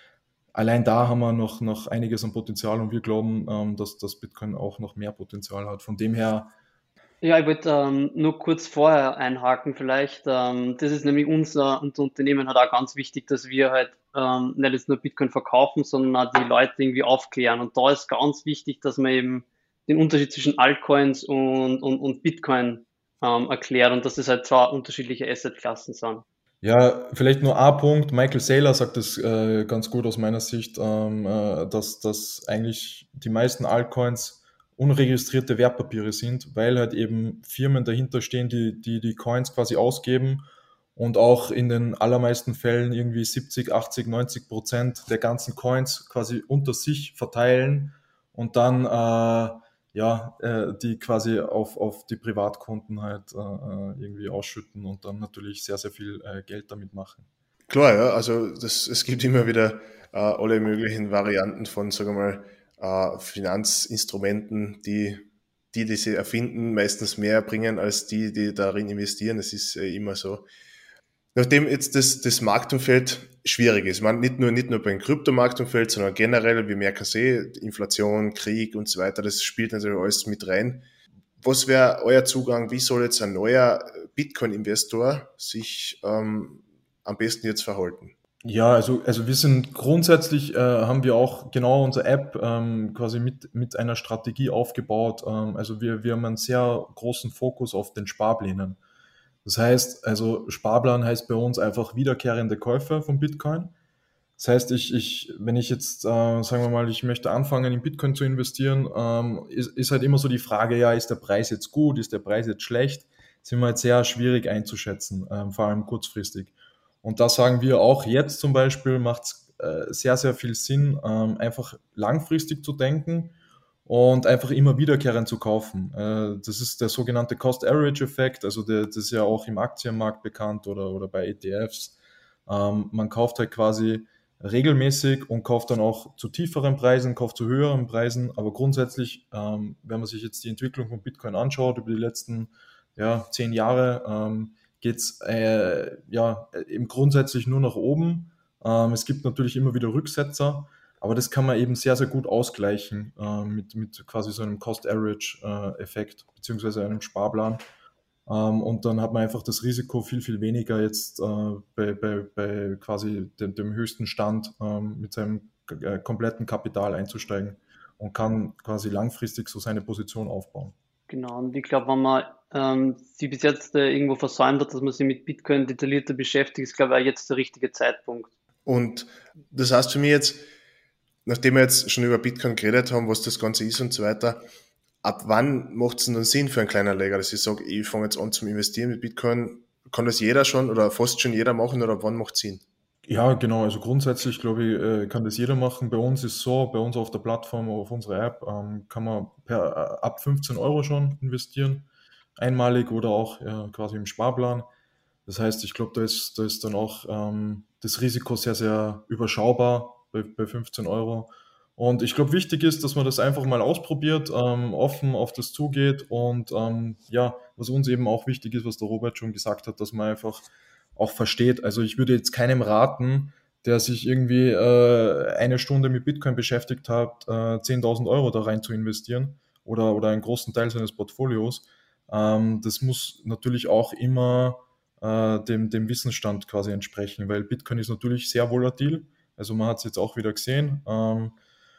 allein da haben wir noch, noch einiges an Potenzial und wir glauben, ähm, dass das Bitcoin auch noch mehr Potenzial hat. Von dem her, Ja, ich wollte ähm, nur kurz vorher einhaken vielleicht. Ähm, das ist nämlich unser, unser Unternehmen hat auch ganz wichtig, dass wir halt ähm, nicht jetzt nur Bitcoin verkaufen, sondern auch die Leute irgendwie aufklären. Und da ist ganz wichtig, dass man eben den Unterschied zwischen Altcoins und, und, und Bitcoin ähm, erklärt und dass das halt zwei unterschiedliche Assetklassen sind. ja, vielleicht nur ein Punkt. Michael Saylor sagt das äh, ganz gut aus meiner Sicht, ähm, äh, dass, dass eigentlich die meisten Altcoins unregistrierte Wertpapiere sind, weil halt eben Firmen dahinter stehen, die die, die Coins quasi ausgeben und auch in den allermeisten Fällen irgendwie siebzig, achtzig, neunzig Prozent der ganzen Coins quasi unter sich verteilen und dann äh, ja, äh, die quasi auf, auf die Privatkonten halt äh, äh, irgendwie ausschütten und dann natürlich sehr, sehr viel äh, Geld damit machen. Klar, ja, also das, es gibt immer wieder äh, alle möglichen Varianten von, sagen wir mal, äh, Finanzinstrumenten, die, die, die sie erfinden, meistens mehr bringen als die, die darin investieren. Das ist äh, immer so. Nachdem jetzt das, das Marktumfeld schwierig ist, man nicht nur, nicht nur beim Kryptomarktumfeld, sondern generell, wir merken es eh, Inflation, Krieg und so weiter, das spielt natürlich alles mit rein. Was wäre euer Zugang? Wie soll jetzt ein neuer Bitcoin-Investor sich ähm, am besten jetzt verhalten? Ja, also, also wir sind grundsätzlich, äh, haben wir auch genau unsere App ähm, quasi mit, mit einer Strategie aufgebaut. Ähm, also wir, wir haben einen sehr großen Fokus auf den Sparplänen. Das heißt, also Sparplan heißt bei uns einfach wiederkehrende Käufe von Bitcoin. Das heißt, ich, ich, wenn ich jetzt, äh, sagen wir mal, ich möchte anfangen, in Bitcoin zu investieren, ähm, ist, ist halt immer so die Frage, ja, ist der Preis jetzt gut, ist der Preis jetzt schlecht? Sind wir halt sehr schwierig einzuschätzen, ähm, vor allem kurzfristig. Und da sagen wir auch jetzt zum Beispiel, macht es äh, sehr, sehr viel Sinn, ähm, einfach langfristig zu denken und einfach immer wiederkehrend zu kaufen. Äh, das ist der sogenannte Cost-Average-Effekt, also der, das ist ja auch im Aktienmarkt bekannt oder, oder bei E T Fs. Ähm, man kauft halt quasi regelmäßig und kauft dann auch zu tieferen Preisen, kauft zu höheren Preisen. Aber grundsätzlich, ähm, wenn man sich jetzt die Entwicklung von Bitcoin anschaut über die letzten ja, zehn Jahre, ähm, geht's äh, ja eben grundsätzlich nur nach oben. Ähm, es gibt natürlich immer wieder Rücksetzer, aber das kann man eben sehr, sehr gut ausgleichen äh, mit, mit quasi so einem Cost-Average-Effekt beziehungsweise einem Sparplan. Ähm, und dann hat man einfach das Risiko viel, viel weniger jetzt äh, bei, bei, bei quasi dem, dem höchsten Stand ähm, mit seinem äh, kompletten Kapital einzusteigen und kann quasi langfristig so seine Position aufbauen. Genau, und ich glaube, wenn man ähm, sie bis jetzt äh, irgendwo versäumt hat, dass man sich mit Bitcoin detaillierter beschäftigt, ist, glaube ich, auch jetzt der richtige Zeitpunkt. Und das heißt für mich jetzt, nachdem wir jetzt schon über Bitcoin geredet haben, was das Ganze ist und so weiter, ab wann macht es denn dann Sinn für einen kleinen Anleger, dass ich sage, ich fange jetzt an zum Investieren mit Bitcoin? Kann das jeder schon oder fast schon jeder machen oder ab wann macht es Sinn? Ja, genau. Also grundsätzlich, glaube ich, äh, kann das jeder machen. Bei uns ist so, bei uns auf der Plattform, auf unserer App, ähm, kann man per, äh, ab fünfzehn Euro schon investieren, einmalig oder auch ja, quasi im Sparplan. Das heißt, ich glaube, da ist, da ist dann auch ähm, das Risiko sehr, sehr überschaubar bei, bei fünfzehn Euro. Und ich glaube, wichtig ist, dass man das einfach mal ausprobiert, ähm, offen auf das zugeht und ähm, ja, was uns eben auch wichtig ist, was der Robert schon gesagt hat, dass man einfach auch versteht. Also ich würde jetzt keinem raten, der sich irgendwie äh, eine Stunde mit Bitcoin beschäftigt hat, äh, zehntausend Euro da rein zu investieren oder, oder einen großen Teil seines Portfolios. Ähm, das muss natürlich auch immer äh, dem, dem Wissensstand quasi entsprechen, weil Bitcoin ist natürlich sehr volatil. Also man hat es jetzt auch wieder gesehen. Ähm,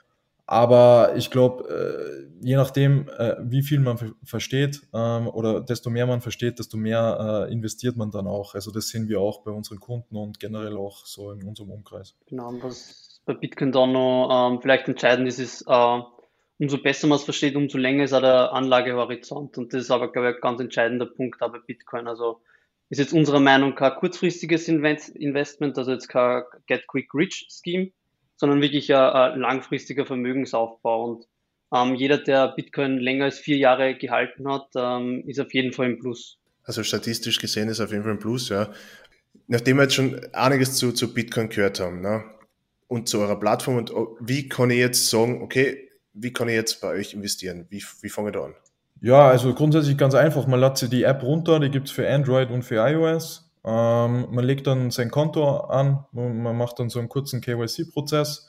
aber ich glaube, äh, je nachdem, äh, wie viel man ver- versteht ähm, oder desto mehr man versteht, desto mehr äh, investiert man dann auch. Also das sehen wir auch bei unseren Kunden und generell auch so in unserem Umkreis. Genau, und was bei Bitcoin da noch ähm, vielleicht entscheidend ist, ist, äh, umso besser man es versteht, umso länger ist auch der Anlagehorizont. Und das ist aber, glaube ich, ein ganz entscheidender Punkt auch bei Bitcoin. Also ist jetzt unserer Meinung kein kurzfristiges Inven- Investment, also jetzt kein Get-Quick-Rich-Scheme, sondern wirklich ein, ein langfristiger Vermögensaufbau. Und ähm, jeder, der Bitcoin länger als vier Jahre gehalten hat, ähm, ist auf jeden Fall im Plus. Also statistisch gesehen ist auf jeden Fall ein Plus, ja. Nachdem wir jetzt schon einiges zu, zu Bitcoin gehört haben, ne, und zu eurer Plattform und wie kann ich jetzt sagen, okay, wie kann ich jetzt bei euch investieren? Wie, wie fange ich da an? Ja, also grundsätzlich ganz einfach. Man lädt sich die App runter, die gibt's für Android und für iOS. Ähm, man legt dann sein Konto an, man man macht dann so einen kurzen K Y C-Prozess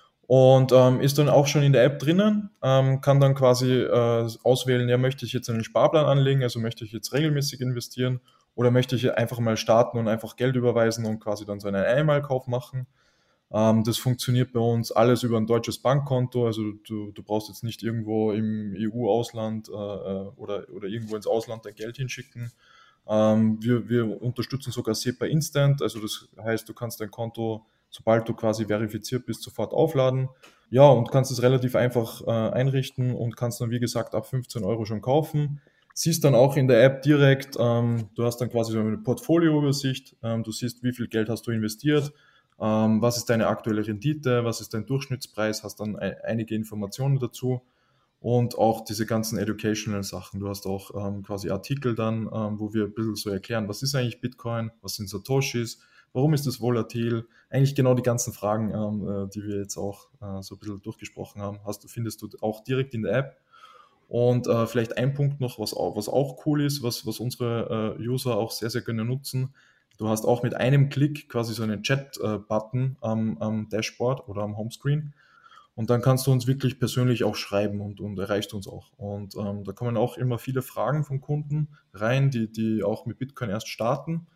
und ähm, ist dann auch schon in der App drinnen, ähm, kann dann quasi äh, auswählen, ja, möchte ich jetzt einen Sparplan anlegen, also möchte ich jetzt regelmäßig investieren oder möchte ich einfach mal starten und einfach Geld überweisen und quasi dann so einen Einmalkauf machen. Ähm, das funktioniert bei uns alles über ein deutsches Bankkonto. Also du, du brauchst jetzt nicht irgendwo im E U-Ausland äh, äh, oder, oder irgendwo ins Ausland dein Geld hinschicken. Ähm, wir, wir unterstützen sogar SEPA Instant. Also das heißt, du kannst dein Konto, sobald du quasi verifiziert bist, sofort aufladen. Ja, und kannst es relativ einfach äh, einrichten und kannst dann, wie gesagt, ab fünfzehn Euro schon kaufen. Siehst dann auch in der App direkt, ähm, du hast dann quasi so eine Portfolioübersicht. Ähm, du siehst, wie viel Geld hast du investiert, ähm, was ist deine aktuelle Rendite, was ist dein Durchschnittspreis, hast dann ein, einige Informationen dazu und auch diese ganzen educational Sachen. Du hast auch ähm, quasi Artikel dann, ähm, wo wir ein bisschen so erklären, was ist eigentlich Bitcoin, was sind Satoshis, warum ist es volatil, eigentlich genau die ganzen Fragen, ähm, äh, die wir jetzt auch äh, so ein bisschen durchgesprochen haben, hast du, findest du auch direkt in der App. Und äh, vielleicht ein Punkt noch, was auch, was auch cool ist, was, was unsere äh, User auch sehr, sehr gerne nutzen. Du hast auch mit einem Klick quasi so einen Chat-Button am, am Dashboard oder am Homescreen. Und dann kannst du uns wirklich persönlich auch schreiben und, und erreichst uns auch. Und ähm, da kommen auch immer viele Fragen von Kunden rein, die, die auch mit Bitcoin erst starten.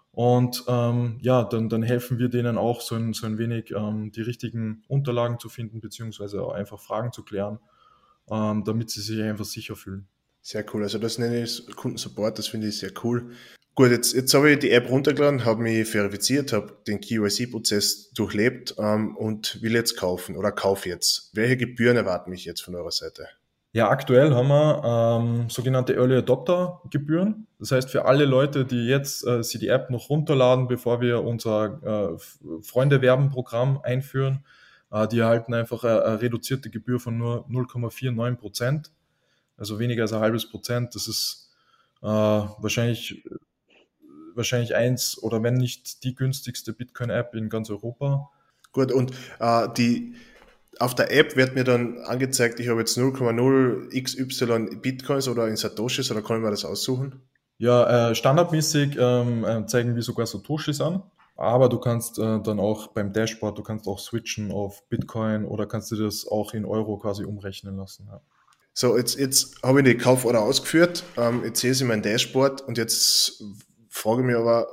Und ähm, ja, dann, dann helfen wir denen auch so ein, so ein wenig ähm, die richtigen Unterlagen zu finden, beziehungsweise auch einfach Fragen zu klären, ähm, damit sie sich einfach sicher fühlen. Sehr cool. Also das nenne ich Kundensupport, das finde ich sehr cool. Gut, jetzt, jetzt habe ich die App runtergeladen, habe mich verifiziert, habe den K Y C-Prozess durchlebt ähm, und will jetzt kaufen oder kaufe jetzt. Welche Gebühren erwarten mich jetzt von eurer Seite? Ja, aktuell haben wir ähm, sogenannte Early Adopter Gebühren. Das heißt, für alle Leute, die jetzt äh, sie die App noch runterladen, bevor wir unser äh, Freunde-Werben-Programm einführen, äh, die erhalten einfach eine, eine reduzierte Gebühr von nur null Komma neunundvierzig Prozent, also weniger als ein halbes Prozent. Das ist äh, wahrscheinlich, wahrscheinlich eins oder wenn nicht die günstigste Bitcoin-App in ganz Europa. Gut, und äh, die auf der App wird mir dann angezeigt, ich habe jetzt null Komma null X Y Bitcoins oder in Satoshis, oder kann ich mir das aussuchen? Ja, äh, standardmäßig ähm, äh, zeigen wir sogar Satoshis an, aber du kannst äh, dann auch beim Dashboard, du kannst auch switchen auf Bitcoin oder kannst du das auch in Euro quasi umrechnen lassen. Ja. So, jetzt, jetzt habe ich die Kauforder ausgeführt, ähm, jetzt sehe ich mein Dashboard und jetzt frage ich mich aber,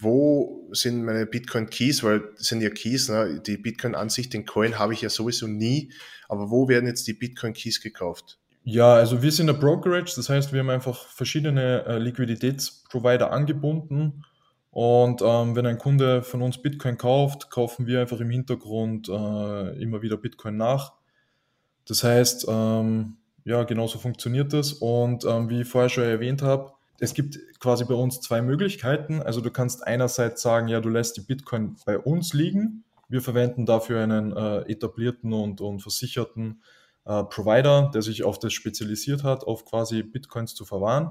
wo sind meine Bitcoin-Keys, weil das sind ja Keys, ne? Die Bitcoin-Ansicht, den Coin habe ich ja sowieso nie, aber wo werden jetzt die Bitcoin-Keys gekauft? Ja, also wir sind der Brokerage, das heißt, wir haben einfach verschiedene äh, Liquiditätsprovider angebunden und ähm, wenn ein Kunde von uns Bitcoin kauft, kaufen wir einfach im Hintergrund äh, immer wieder Bitcoin nach. Das heißt, ähm, ja, genauso funktioniert das. Und ähm, wie ich vorher schon erwähnt habe, es gibt quasi bei uns zwei Möglichkeiten. Also du kannst einerseits sagen, ja, du lässt die Bitcoin bei uns liegen. Wir verwenden dafür einen äh, etablierten und, und versicherten äh, Provider, der sich auf das spezialisiert hat, auf quasi Bitcoins zu verwahren.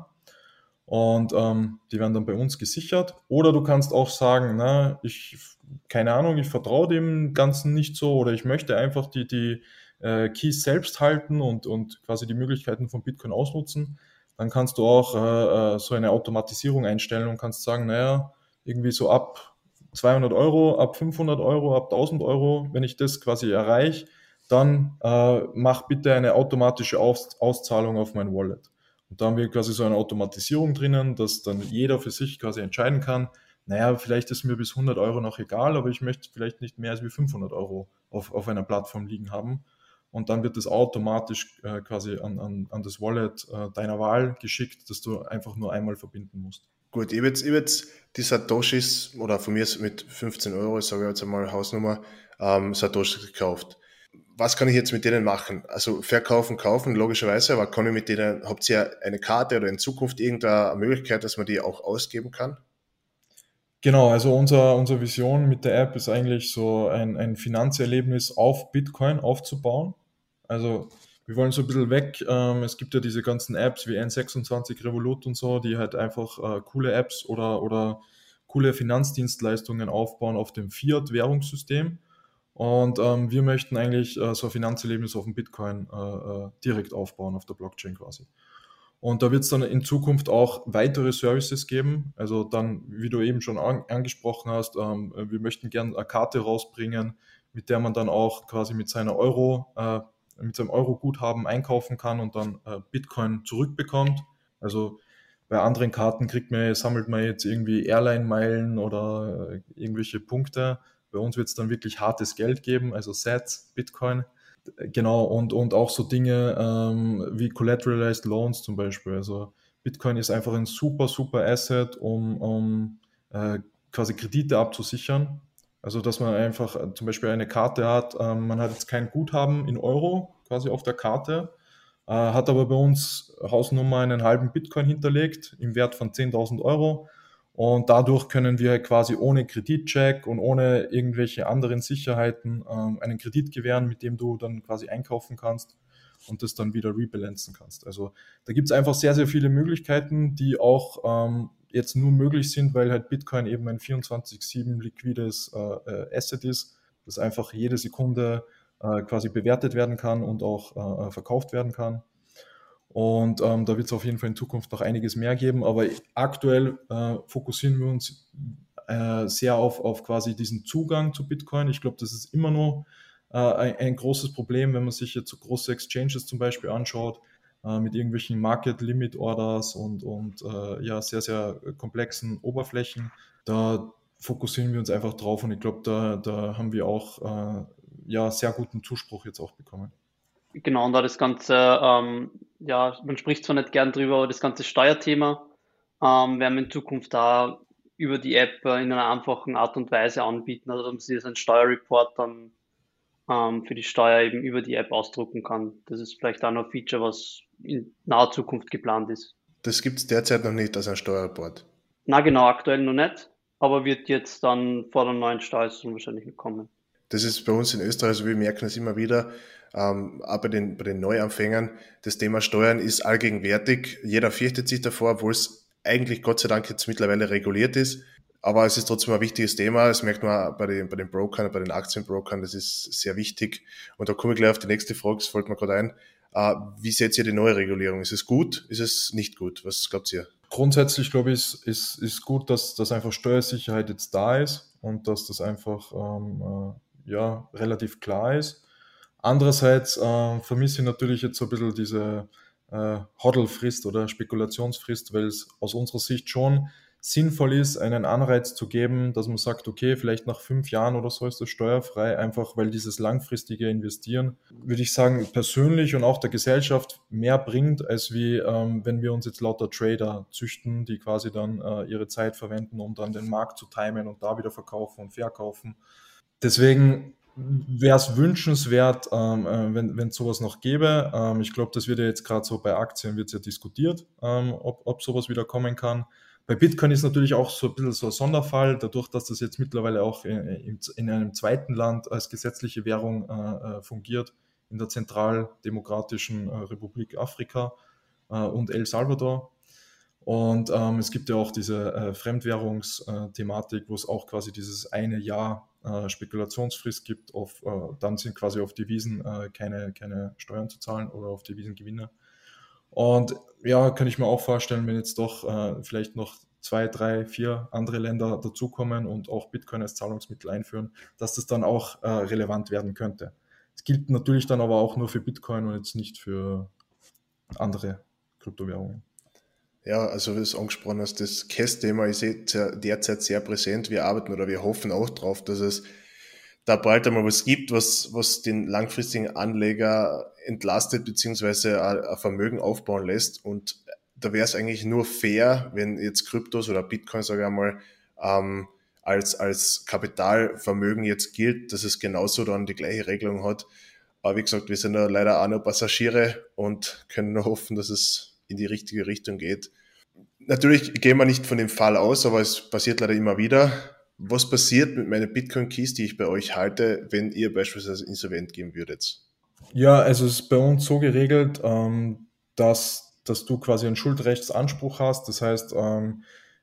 Und ähm, die werden dann bei uns gesichert. Oder du kannst auch sagen, na, ich, keine Ahnung, ich vertraue dem Ganzen nicht so oder ich möchte einfach die, die äh, Keys selbst halten und, und quasi die Möglichkeiten von Bitcoin ausnutzen. Dann kannst du auch äh, äh, so eine Automatisierung einstellen und kannst sagen, naja, irgendwie so ab zweihundert Euro, ab fünfhundert Euro, ab tausend Euro, wenn ich das quasi erreiche, dann äh, mach bitte eine automatische Aus Auszahlung auf mein Wallet. Und da haben wir quasi so eine Automatisierung drinnen, dass dann jeder für sich quasi entscheiden kann, naja, vielleicht ist mir bis hundert Euro noch egal, aber ich möchte vielleicht nicht mehr als wie fünfhundert Euro auf, auf einer Plattform liegen haben. Und dann wird das automatisch äh, quasi an, an, an das Wallet äh, deiner Wahl geschickt, dass du einfach nur einmal verbinden musst. Gut, ich habe jetzt, ich hab jetzt die Satoshis, oder von mir ist mit fünfzehn Euro, sage ich jetzt einmal Hausnummer, ähm, Satoshis gekauft. Was kann ich jetzt mit denen machen? Also verkaufen, kaufen, logischerweise, aber kann ich mit denen, habt ihr eine Karte oder in Zukunft irgendeine Möglichkeit, dass man die auch ausgeben kann? Genau, also unser, unsere Vision mit der App ist eigentlich so ein, ein Finanzerlebnis auf Bitcoin aufzubauen. Also wir wollen so ein bisschen weg. Ähm, es gibt ja diese ganzen Apps wie N sechsundzwanzig Revolut und so, die halt einfach äh, coole Apps oder, oder coole Finanzdienstleistungen aufbauen auf dem Fiat-Währungssystem. Und ähm, wir möchten eigentlich äh, so ein Finanzerlebnis auf dem Bitcoin äh, äh, direkt aufbauen, auf der Blockchain quasi. Und da wird es dann in Zukunft auch weitere Services geben. Also dann, wie du eben schon an, angesprochen hast, ähm, wir möchten gerne eine Karte rausbringen, mit der man dann auch quasi mit seiner Euro, äh, mit seinem Euro-Guthaben einkaufen kann und dann äh, Bitcoin zurückbekommt. Also bei anderen Karten kriegt man, sammelt man jetzt irgendwie Airline-Meilen oder äh, irgendwelche Punkte. Bei uns wird es dann wirklich hartes Geld geben, also Sats, Bitcoin. Genau, und, und auch so Dinge ähm, wie Collateralized Loans zum Beispiel. Also Bitcoin ist einfach ein super, super Asset, um, um äh, quasi Kredite abzusichern. Also dass man einfach äh, zum Beispiel eine Karte hat, ähm, man hat jetzt kein Guthaben in Euro quasi auf der Karte, äh, hat aber bei uns Hausnummer einen halben Bitcoin hinterlegt im Wert von zehntausend Euro. Und dadurch können wir quasi ohne Kreditcheck und ohne irgendwelche anderen Sicherheiten ähm, einen Kredit gewähren, mit dem du dann quasi einkaufen kannst und das dann wieder rebalancen kannst. Also da gibt es einfach sehr, sehr viele Möglichkeiten, die auch ähm, jetzt nur möglich sind, weil halt Bitcoin eben ein vierundzwanzig sieben liquides äh, Asset ist, das einfach jede Sekunde äh, quasi bewertet werden kann und auch äh, verkauft werden kann. Und ähm, da wird es auf jeden Fall in Zukunft noch einiges mehr geben. Aber aktuell äh, fokussieren wir uns äh, sehr auf, auf quasi diesen Zugang zu Bitcoin. Ich glaube, das ist immer noch äh, ein, ein großes Problem, wenn man sich jetzt so große Exchanges zum Beispiel anschaut, äh, mit irgendwelchen Market Limit Orders und, und äh, ja, sehr, sehr komplexen Oberflächen. Da fokussieren wir uns einfach drauf und ich glaube, da, da haben wir auch äh, ja, sehr guten Zuspruch jetzt auch bekommen. Genau, und da das ganze, ähm, ja, man spricht zwar nicht gern drüber, aber das ganze Steuerthema ähm, werden wir in Zukunft da über die App äh, in einer einfachen Art und Weise anbieten, also dass man sich einen Steuerreport dann ähm, für die Steuer eben über die App ausdrucken kann. Das ist vielleicht auch noch ein Feature, was in naher Zukunft geplant ist. Das gibt es derzeit noch nicht als ein Steuerreport. Na genau, aktuell noch nicht, aber wird jetzt dann vor der neuen Steuersaison wahrscheinlich noch kommen. Das ist bei uns in Österreich, also wir merken es immer wieder, ähm, auch bei den, bei den Neuanfängern, das Thema Steuern ist allgegenwärtig. Jeder fürchtet sich davor, obwohl es eigentlich Gott sei Dank jetzt mittlerweile reguliert ist. Aber es ist trotzdem ein wichtiges Thema. Das merkt man auch bei den, bei den Brokern, bei den Aktienbrokern. Das ist sehr wichtig. Und da komme ich gleich auf die nächste Frage, das fällt mir gerade ein. Äh, wie seht ihr die neue Regulierung? Ist es gut? Ist es nicht gut? Was glaubt ihr? Grundsätzlich glaube ich, ist, ist, ist gut, dass, dass einfach Steuersicherheit jetzt da ist und dass das einfach ähm, äh, ja, relativ klar ist. Andererseits äh, vermisse ich natürlich jetzt so ein bisschen diese äh, Hodl-Frist oder Spekulationsfrist, weil es aus unserer Sicht schon sinnvoll ist, einen Anreiz zu geben, dass man sagt, okay, vielleicht nach fünf Jahren oder so ist das steuerfrei, einfach weil dieses langfristige Investieren, würde ich sagen, persönlich und auch der Gesellschaft mehr bringt, als wie ähm, wenn wir uns jetzt lauter Trader züchten, die quasi dann äh, ihre Zeit verwenden, um dann den Markt zu timen und da wieder verkaufen und verkaufen. Deswegen wäre es wünschenswert, ähm, äh, wenn es sowas noch gäbe. Ähm, ich glaube, das wird ja jetzt gerade so bei Aktien wird ja diskutiert, ähm, ob, ob sowas wieder kommen kann. Bei Bitcoin ist natürlich auch so ein bisschen so ein Sonderfall, dadurch, dass das jetzt mittlerweile auch in, in einem zweiten Land als gesetzliche Währung äh, fungiert, in der Zentraldemokratischen äh, Republik Afrika äh, und El Salvador. Und ähm, es gibt ja auch diese äh, Fremdwährungsthematik, wo es auch quasi dieses eine Jahr äh, Spekulationsfrist gibt. Auf, äh, dann sind quasi auf Devisen äh, keine, keine Steuern zu zahlen oder auf Devisengewinne. Und ja, kann ich mir auch vorstellen, wenn jetzt doch äh, vielleicht noch zwei, drei, vier andere Länder dazukommen und auch Bitcoin als Zahlungsmittel einführen, dass das dann auch äh, relevant werden könnte. Es gilt natürlich dann aber auch nur für Bitcoin und jetzt nicht für andere Kryptowährungen. Ja, also wie du es angesprochen hast, das C A S-Thema ist jetzt derzeit sehr präsent. Wir arbeiten oder wir hoffen auch drauf, dass es da bald einmal was gibt, was, was den langfristigen Anleger entlastet beziehungsweise ein Vermögen aufbauen lässt. Und da wäre es eigentlich nur fair, wenn jetzt Kryptos oder Bitcoin, sage ich einmal, ähm, als, als Kapitalvermögen jetzt gilt, dass es genauso dann die gleiche Regelung hat. Aber wie gesagt, wir sind da leider auch nur Passagiere und können nur hoffen, dass es in die richtige Richtung geht. Natürlich gehen wir nicht von dem Fall aus, aber es passiert leider immer wieder. Was passiert mit meinen Bitcoin-Keys, die ich bei euch halte, wenn ihr beispielsweise insolvent gehen würdet? Ja, also es ist bei uns so geregelt, ähm, dass, dass du quasi einen Schuldrechtsanspruch hast. Das heißt, ähm,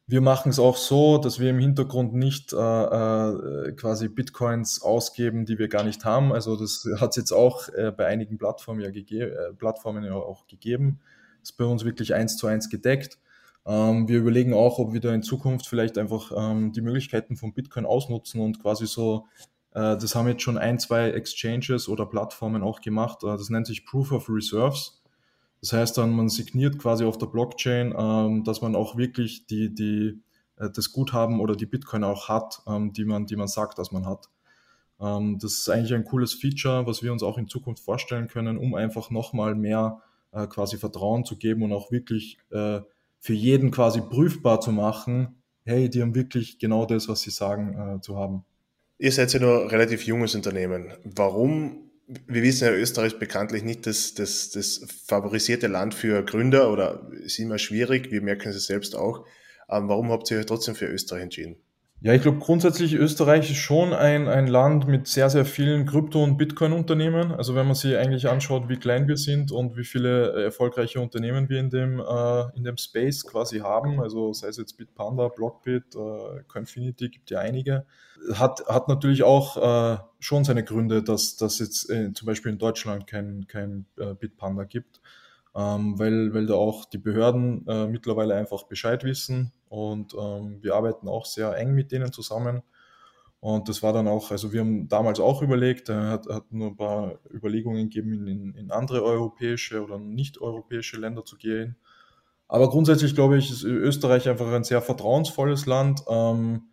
Wir machen es auch so, dass wir im Hintergrund nicht äh, äh, quasi Bitcoins ausgeben, die wir gar nicht haben. Also das hat es jetzt auch äh, bei einigen Plattformen ja, gege äh, Plattformen ja auch gegeben. Das ist bei uns wirklich eins zu eins gedeckt. Ähm, wir überlegen auch, ob wir da in Zukunft vielleicht einfach ähm, die Möglichkeiten von Bitcoin ausnutzen und quasi so, äh, das haben jetzt schon ein, zwei Exchanges oder Plattformen auch gemacht. Äh, das nennt sich Proof of Reserves. Das heißt dann, man signiert quasi auf der Blockchain, ähm, dass man auch wirklich die, die, äh, das Guthaben oder die Bitcoin auch hat, ähm, die man, die man sagt, dass man hat. Ähm, das ist eigentlich ein cooles Feature, was wir uns auch in Zukunft vorstellen können, um einfach nochmal mehr äh, quasi Vertrauen zu geben und auch wirklich äh, für jeden quasi prüfbar zu machen, hey, die haben wirklich genau das, was sie sagen, äh, zu haben. Ihr seid ja noch ein relativ junges Unternehmen. Warum? Wir wissen ja, Österreich ist bekanntlich nicht das, das, das favorisierte Land für Gründer oder ist immer schwierig. Wir merken es selbst auch. Ähm, warum habt ihr euch trotzdem für Österreich entschieden? Ja, ich glaube grundsätzlich Österreich ist schon ein, ein Land mit sehr, sehr vielen Krypto- und Bitcoin-Unternehmen. Also wenn man sich eigentlich anschaut, wie klein wir sind und wie viele äh, erfolgreiche Unternehmen wir in dem, äh, in dem Space quasi haben, also sei es jetzt Bitpanda, Blockbit, äh, Coinfinity, gibt ja einige, hat, hat natürlich auch äh, schon seine Gründe, dass dass jetzt äh, zum Beispiel in Deutschland kein, kein äh, Bitpanda gibt, ähm, weil, weil da auch die Behörden äh, mittlerweile einfach Bescheid wissen und ähm, wir arbeiten auch sehr eng mit denen zusammen. Und das war dann auch, also wir haben damals auch überlegt, er hat, hat nur ein paar Überlegungen gegeben, in, in in andere europäische oder nicht-europäische Länder zu gehen. Aber grundsätzlich glaube ich, ist Österreich einfach ein sehr vertrauensvolles Land. Ähm,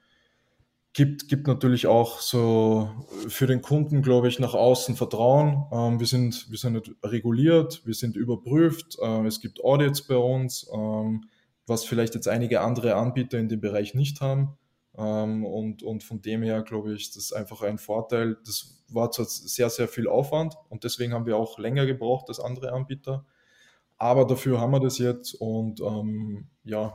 Gibt, gibt natürlich auch so für den Kunden, glaube ich, nach außen Vertrauen. Ähm, wir sind, wir sind nicht reguliert, wir sind überprüft, ähm, es gibt Audits bei uns, ähm, was vielleicht jetzt einige andere Anbieter in dem Bereich nicht haben. Ähm, und, und von dem her, glaube ich, ist das einfach ein Vorteil. Das war zwar sehr, sehr viel Aufwand und deswegen haben wir auch länger gebraucht als andere Anbieter. Aber dafür haben wir das jetzt und ähm, ja,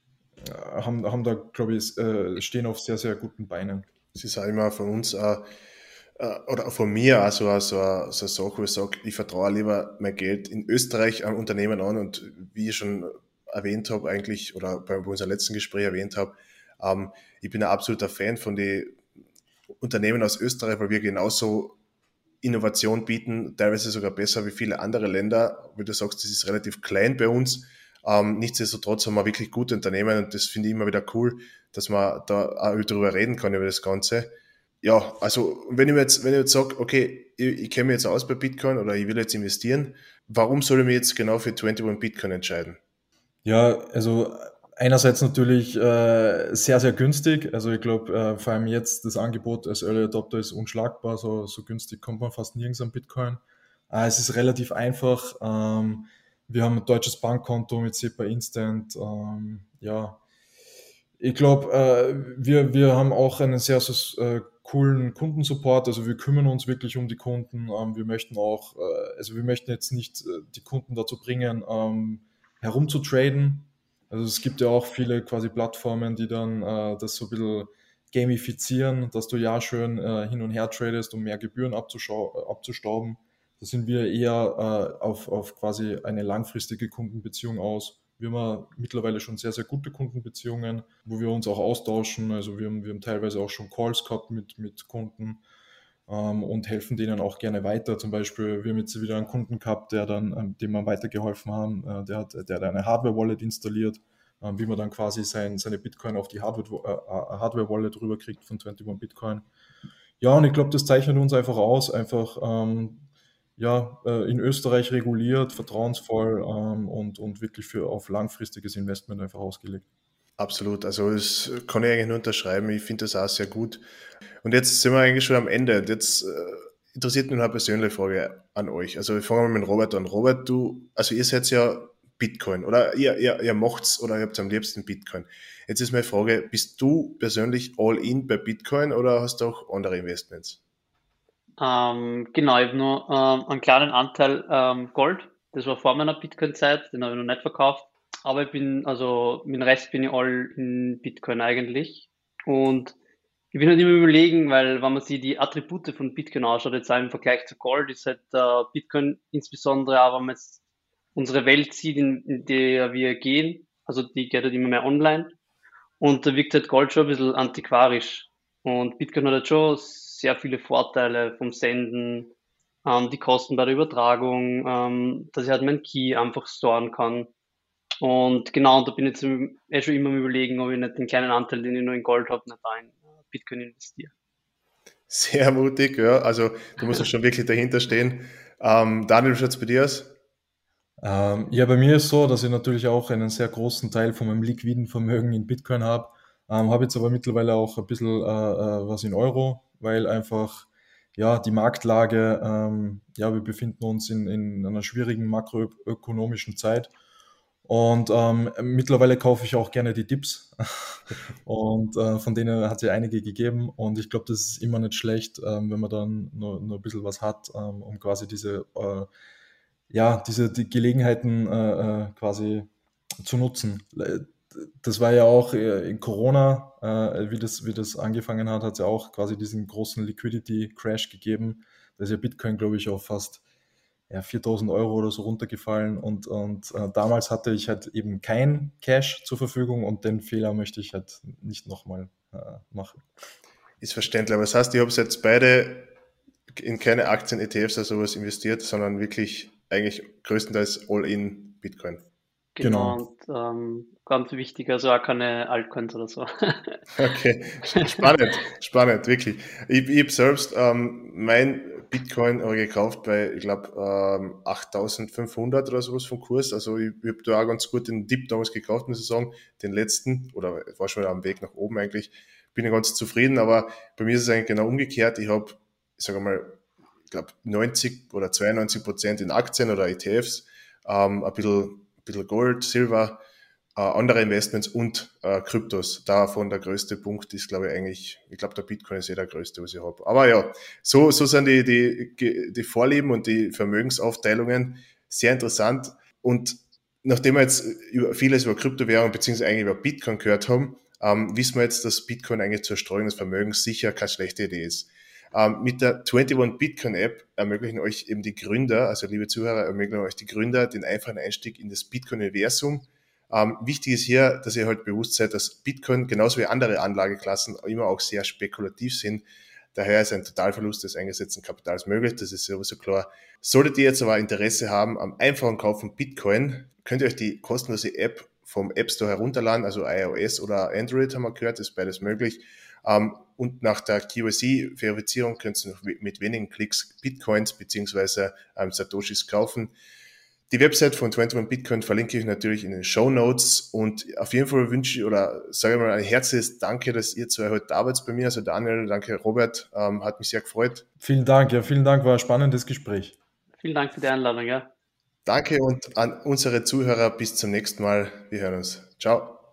haben, haben da, glaube ich, äh, stehen auf sehr, sehr guten Beinen. Sie sagen immer von uns, äh, äh, oder von mir, also so, eine- so eine Sache, wo ich sage, ich vertraue lieber mein Geld in Österreich am Unternehmen an und wie ich schon erwähnt habe eigentlich, oder bei unserem letzten Gespräch erwähnt habe, ähm, ich bin ein absoluter Fan von den Unternehmen aus Österreich, weil wir genauso Innovation bieten, teilweise sogar besser wie viele andere Länder. Wie du sagst, das ist relativ klein bei uns. Ähm, nichtsdestotrotz haben wir wirklich gute Unternehmen und das finde ich immer wieder cool, dass man da auch darüber reden kann, über das Ganze. Ja, also wenn ich mir jetzt, wenn ich jetzt sage, okay, ich, ich kenne mich jetzt aus bei Bitcoin oder ich will jetzt investieren, warum soll ich mich jetzt genau für einundzwanzig Bitcoin entscheiden? Ja, also einerseits natürlich äh, sehr, sehr günstig. Also ich glaube, äh, vor allem jetzt das Angebot als Early Adopter ist unschlagbar. So, so günstig kommt man fast nirgends an Bitcoin. Äh, es ist relativ einfach. Ähm, wir haben ein deutsches Bankkonto mit SEPA Instant. Ähm, ja, ich glaube, äh, wir, wir haben auch einen sehr, sehr äh, coolen Kundensupport. Also wir kümmern uns wirklich um die Kunden. Ähm, wir möchten auch, äh, also wir möchten jetzt nicht äh, die Kunden dazu bringen, ähm, herumzutraden. Also es gibt ja auch viele quasi Plattformen, die dann äh, das so ein bisschen gamifizieren, dass du ja schön äh, hin und her tradest, um mehr Gebühren abzuschau- äh, abzustauben. Da sind wir eher äh, auf, auf quasi eine langfristige Kundenbeziehung aus. Wir haben mittlerweile schon sehr, sehr gute Kundenbeziehungen, wo wir uns auch austauschen. Also wir haben, wir haben teilweise auch schon Calls gehabt mit, mit Kunden ähm, und helfen denen auch gerne weiter. Zum Beispiel, wir haben jetzt wieder einen Kunden gehabt, der dann, ähm, dem wir weitergeholfen haben, äh, der hat, der hat eine Hardware-Wallet installiert, ähm, wie man dann quasi sein, seine Bitcoin auf die Hardware, äh, Hardware-Wallet rüberkriegt von einundzwanzig Bitcoin. Ja, und ich glaube, das zeichnet uns einfach aus, einfach ähm, ja, äh, in Österreich reguliert, vertrauensvoll ähm, und, und wirklich für auf langfristiges Investment einfach ausgelegt. Absolut, also das kann ich eigentlich nur unterschreiben. Ich finde das auch sehr gut. Und jetzt sind wir eigentlich schon am Ende. Und jetzt äh, interessiert mich noch eine persönliche Frage an euch. Also wir fangen mal mit Robert an. Robert, du, also ihr seid ja Bitcoin oder ihr, ihr, ihr macht's oder ihr habt am liebsten Bitcoin. Jetzt ist meine Frage, bist du persönlich all in bei Bitcoin oder hast du auch andere Investments? Ähm, genau, ich habe nur ähm, einen kleinen Anteil ähm, Gold. Das war vor meiner Bitcoin-Zeit, den habe ich noch nicht verkauft. Aber ich bin, also mit dem Rest bin ich all in Bitcoin eigentlich. Und ich bin halt immer überlegen, weil wenn man sich die Attribute von Bitcoin anschaut, jetzt auch im Vergleich zu Gold, ist halt äh, Bitcoin insbesondere auch, wenn man jetzt unsere Welt sieht, in, in der wir gehen, also die geht halt immer mehr online. Und da wirkt halt Gold schon ein bisschen antiquarisch. Und Bitcoin hat halt schon sehr viele Vorteile vom Senden, ähm, die Kosten bei der Übertragung, ähm, dass ich halt mein Key einfach storen kann. Und genau, und da bin ich jetzt im- eh schon immer am Überlegen, ob ich nicht den kleinen Anteil, den ich nur in Gold habe, nicht da in äh, Bitcoin investiere. Sehr mutig, ja. Also du musst ja schon wirklich dahinter stehen. Ähm, Daniel, wie schaut es bei dir aus? Ähm, ja, bei mir ist so, dass ich natürlich auch einen sehr großen Teil von meinem liquiden Vermögen in Bitcoin habe. Ähm, habe jetzt aber mittlerweile auch ein bisschen äh, äh, was in Euro, weil einfach ja die Marktlage, ähm, ja, wir befinden uns in, in einer schwierigen makroökonomischen Zeit. Und ähm, mittlerweile kaufe ich auch gerne die Dips. Und äh, von denen hat es ja einige gegeben. Und ich glaube, das ist immer nicht schlecht, ähm, wenn man dann nur, nur ein bisschen was hat, ähm, um quasi diese äh, ja, diese die Gelegenheiten äh, äh, quasi zu nutzen. Das war ja auch äh, in Corona, äh, wie das, wie das angefangen hat, hat es ja auch quasi diesen großen Liquidity-Crash gegeben. Da ist ja Bitcoin, glaube ich, auf fast ja, viertausend Euro oder so runtergefallen. Und, und äh, damals hatte ich halt eben kein Cash zur Verfügung und den Fehler möchte ich halt nicht nochmal äh, machen. Ist verständlich. Aber das heißt, ihr habt jetzt beide in keine Aktien-E T Fs oder sowas investiert, sondern wirklich eigentlich größtenteils all in Bitcoin. Genau, Genau. und ähm, ganz wichtig, also auch keine Altcoins oder so. Okay, spannend, spannend, wirklich. Ich, ich habe selbst ähm, mein Bitcoin habe ich gekauft bei, ich glaube, ähm, achttausendfünfhundert oder sowas vom Kurs. Also ich, ich habe da auch ganz gut den Dip damals gekauft, muss ich sagen, den letzten, oder war schon am Weg nach oben eigentlich. Bin ich ganz zufrieden, aber bei mir ist es eigentlich genau umgekehrt. Ich habe, ich sage mal, ich glaube, neunzig oder zweiundneunzig Prozent in Aktien oder E T Fs, ähm, ein bisschen, ein bisschen Gold, Silber, äh, andere Investments und äh, Kryptos. Davon der größte Punkt ist, glaube ich, eigentlich, ich glaube, der Bitcoin ist eh der größte, was ich habe. Aber ja, so, so sind die, die, die Vorlieben und die Vermögensaufteilungen sehr interessant. Und nachdem wir jetzt über, vieles über Kryptowährungen beziehungsweise eigentlich über Bitcoin gehört haben, ähm, wissen wir jetzt, dass Bitcoin eigentlich zur Streuung des Vermögens sicher keine schlechte Idee ist. Ähm, mit der einundzwanzig Bitcoin App ermöglichen euch eben die Gründer, also liebe Zuhörer, ermöglichen euch die Gründer den einfachen Einstieg in das Bitcoin-Universum. Ähm, wichtig ist hier, dass ihr halt bewusst seid, dass Bitcoin genauso wie andere Anlageklassen immer auch sehr spekulativ sind. Daher ist ein Totalverlust des eingesetzten Kapitals möglich, das ist sowieso klar. Solltet ihr jetzt aber Interesse haben am einfachen Kauf von Bitcoin, könnt ihr euch die kostenlose App vom App Store herunterladen, also iOS oder Android haben wir gehört, ist beides möglich. Ähm, und nach der Q I C-Verifizierung könnt ihr noch mit wenigen Klicks Bitcoins bzw. Ähm, Satoshis kaufen. Die Website von einundzwanzig Bitcoin verlinke ich natürlich in den Show Notes und auf jeden Fall wünsche ich oder sage ich mal ein herzliches Danke, dass ihr zwei heute da wart bei mir. Also Daniel, danke Robert, ähm, hat mich sehr gefreut. Vielen Dank, ja, vielen Dank, war ein spannendes Gespräch. Vielen Dank für die Einladung, ja. Danke und an unsere Zuhörer bis zum nächsten Mal. Wir hören uns. Ciao.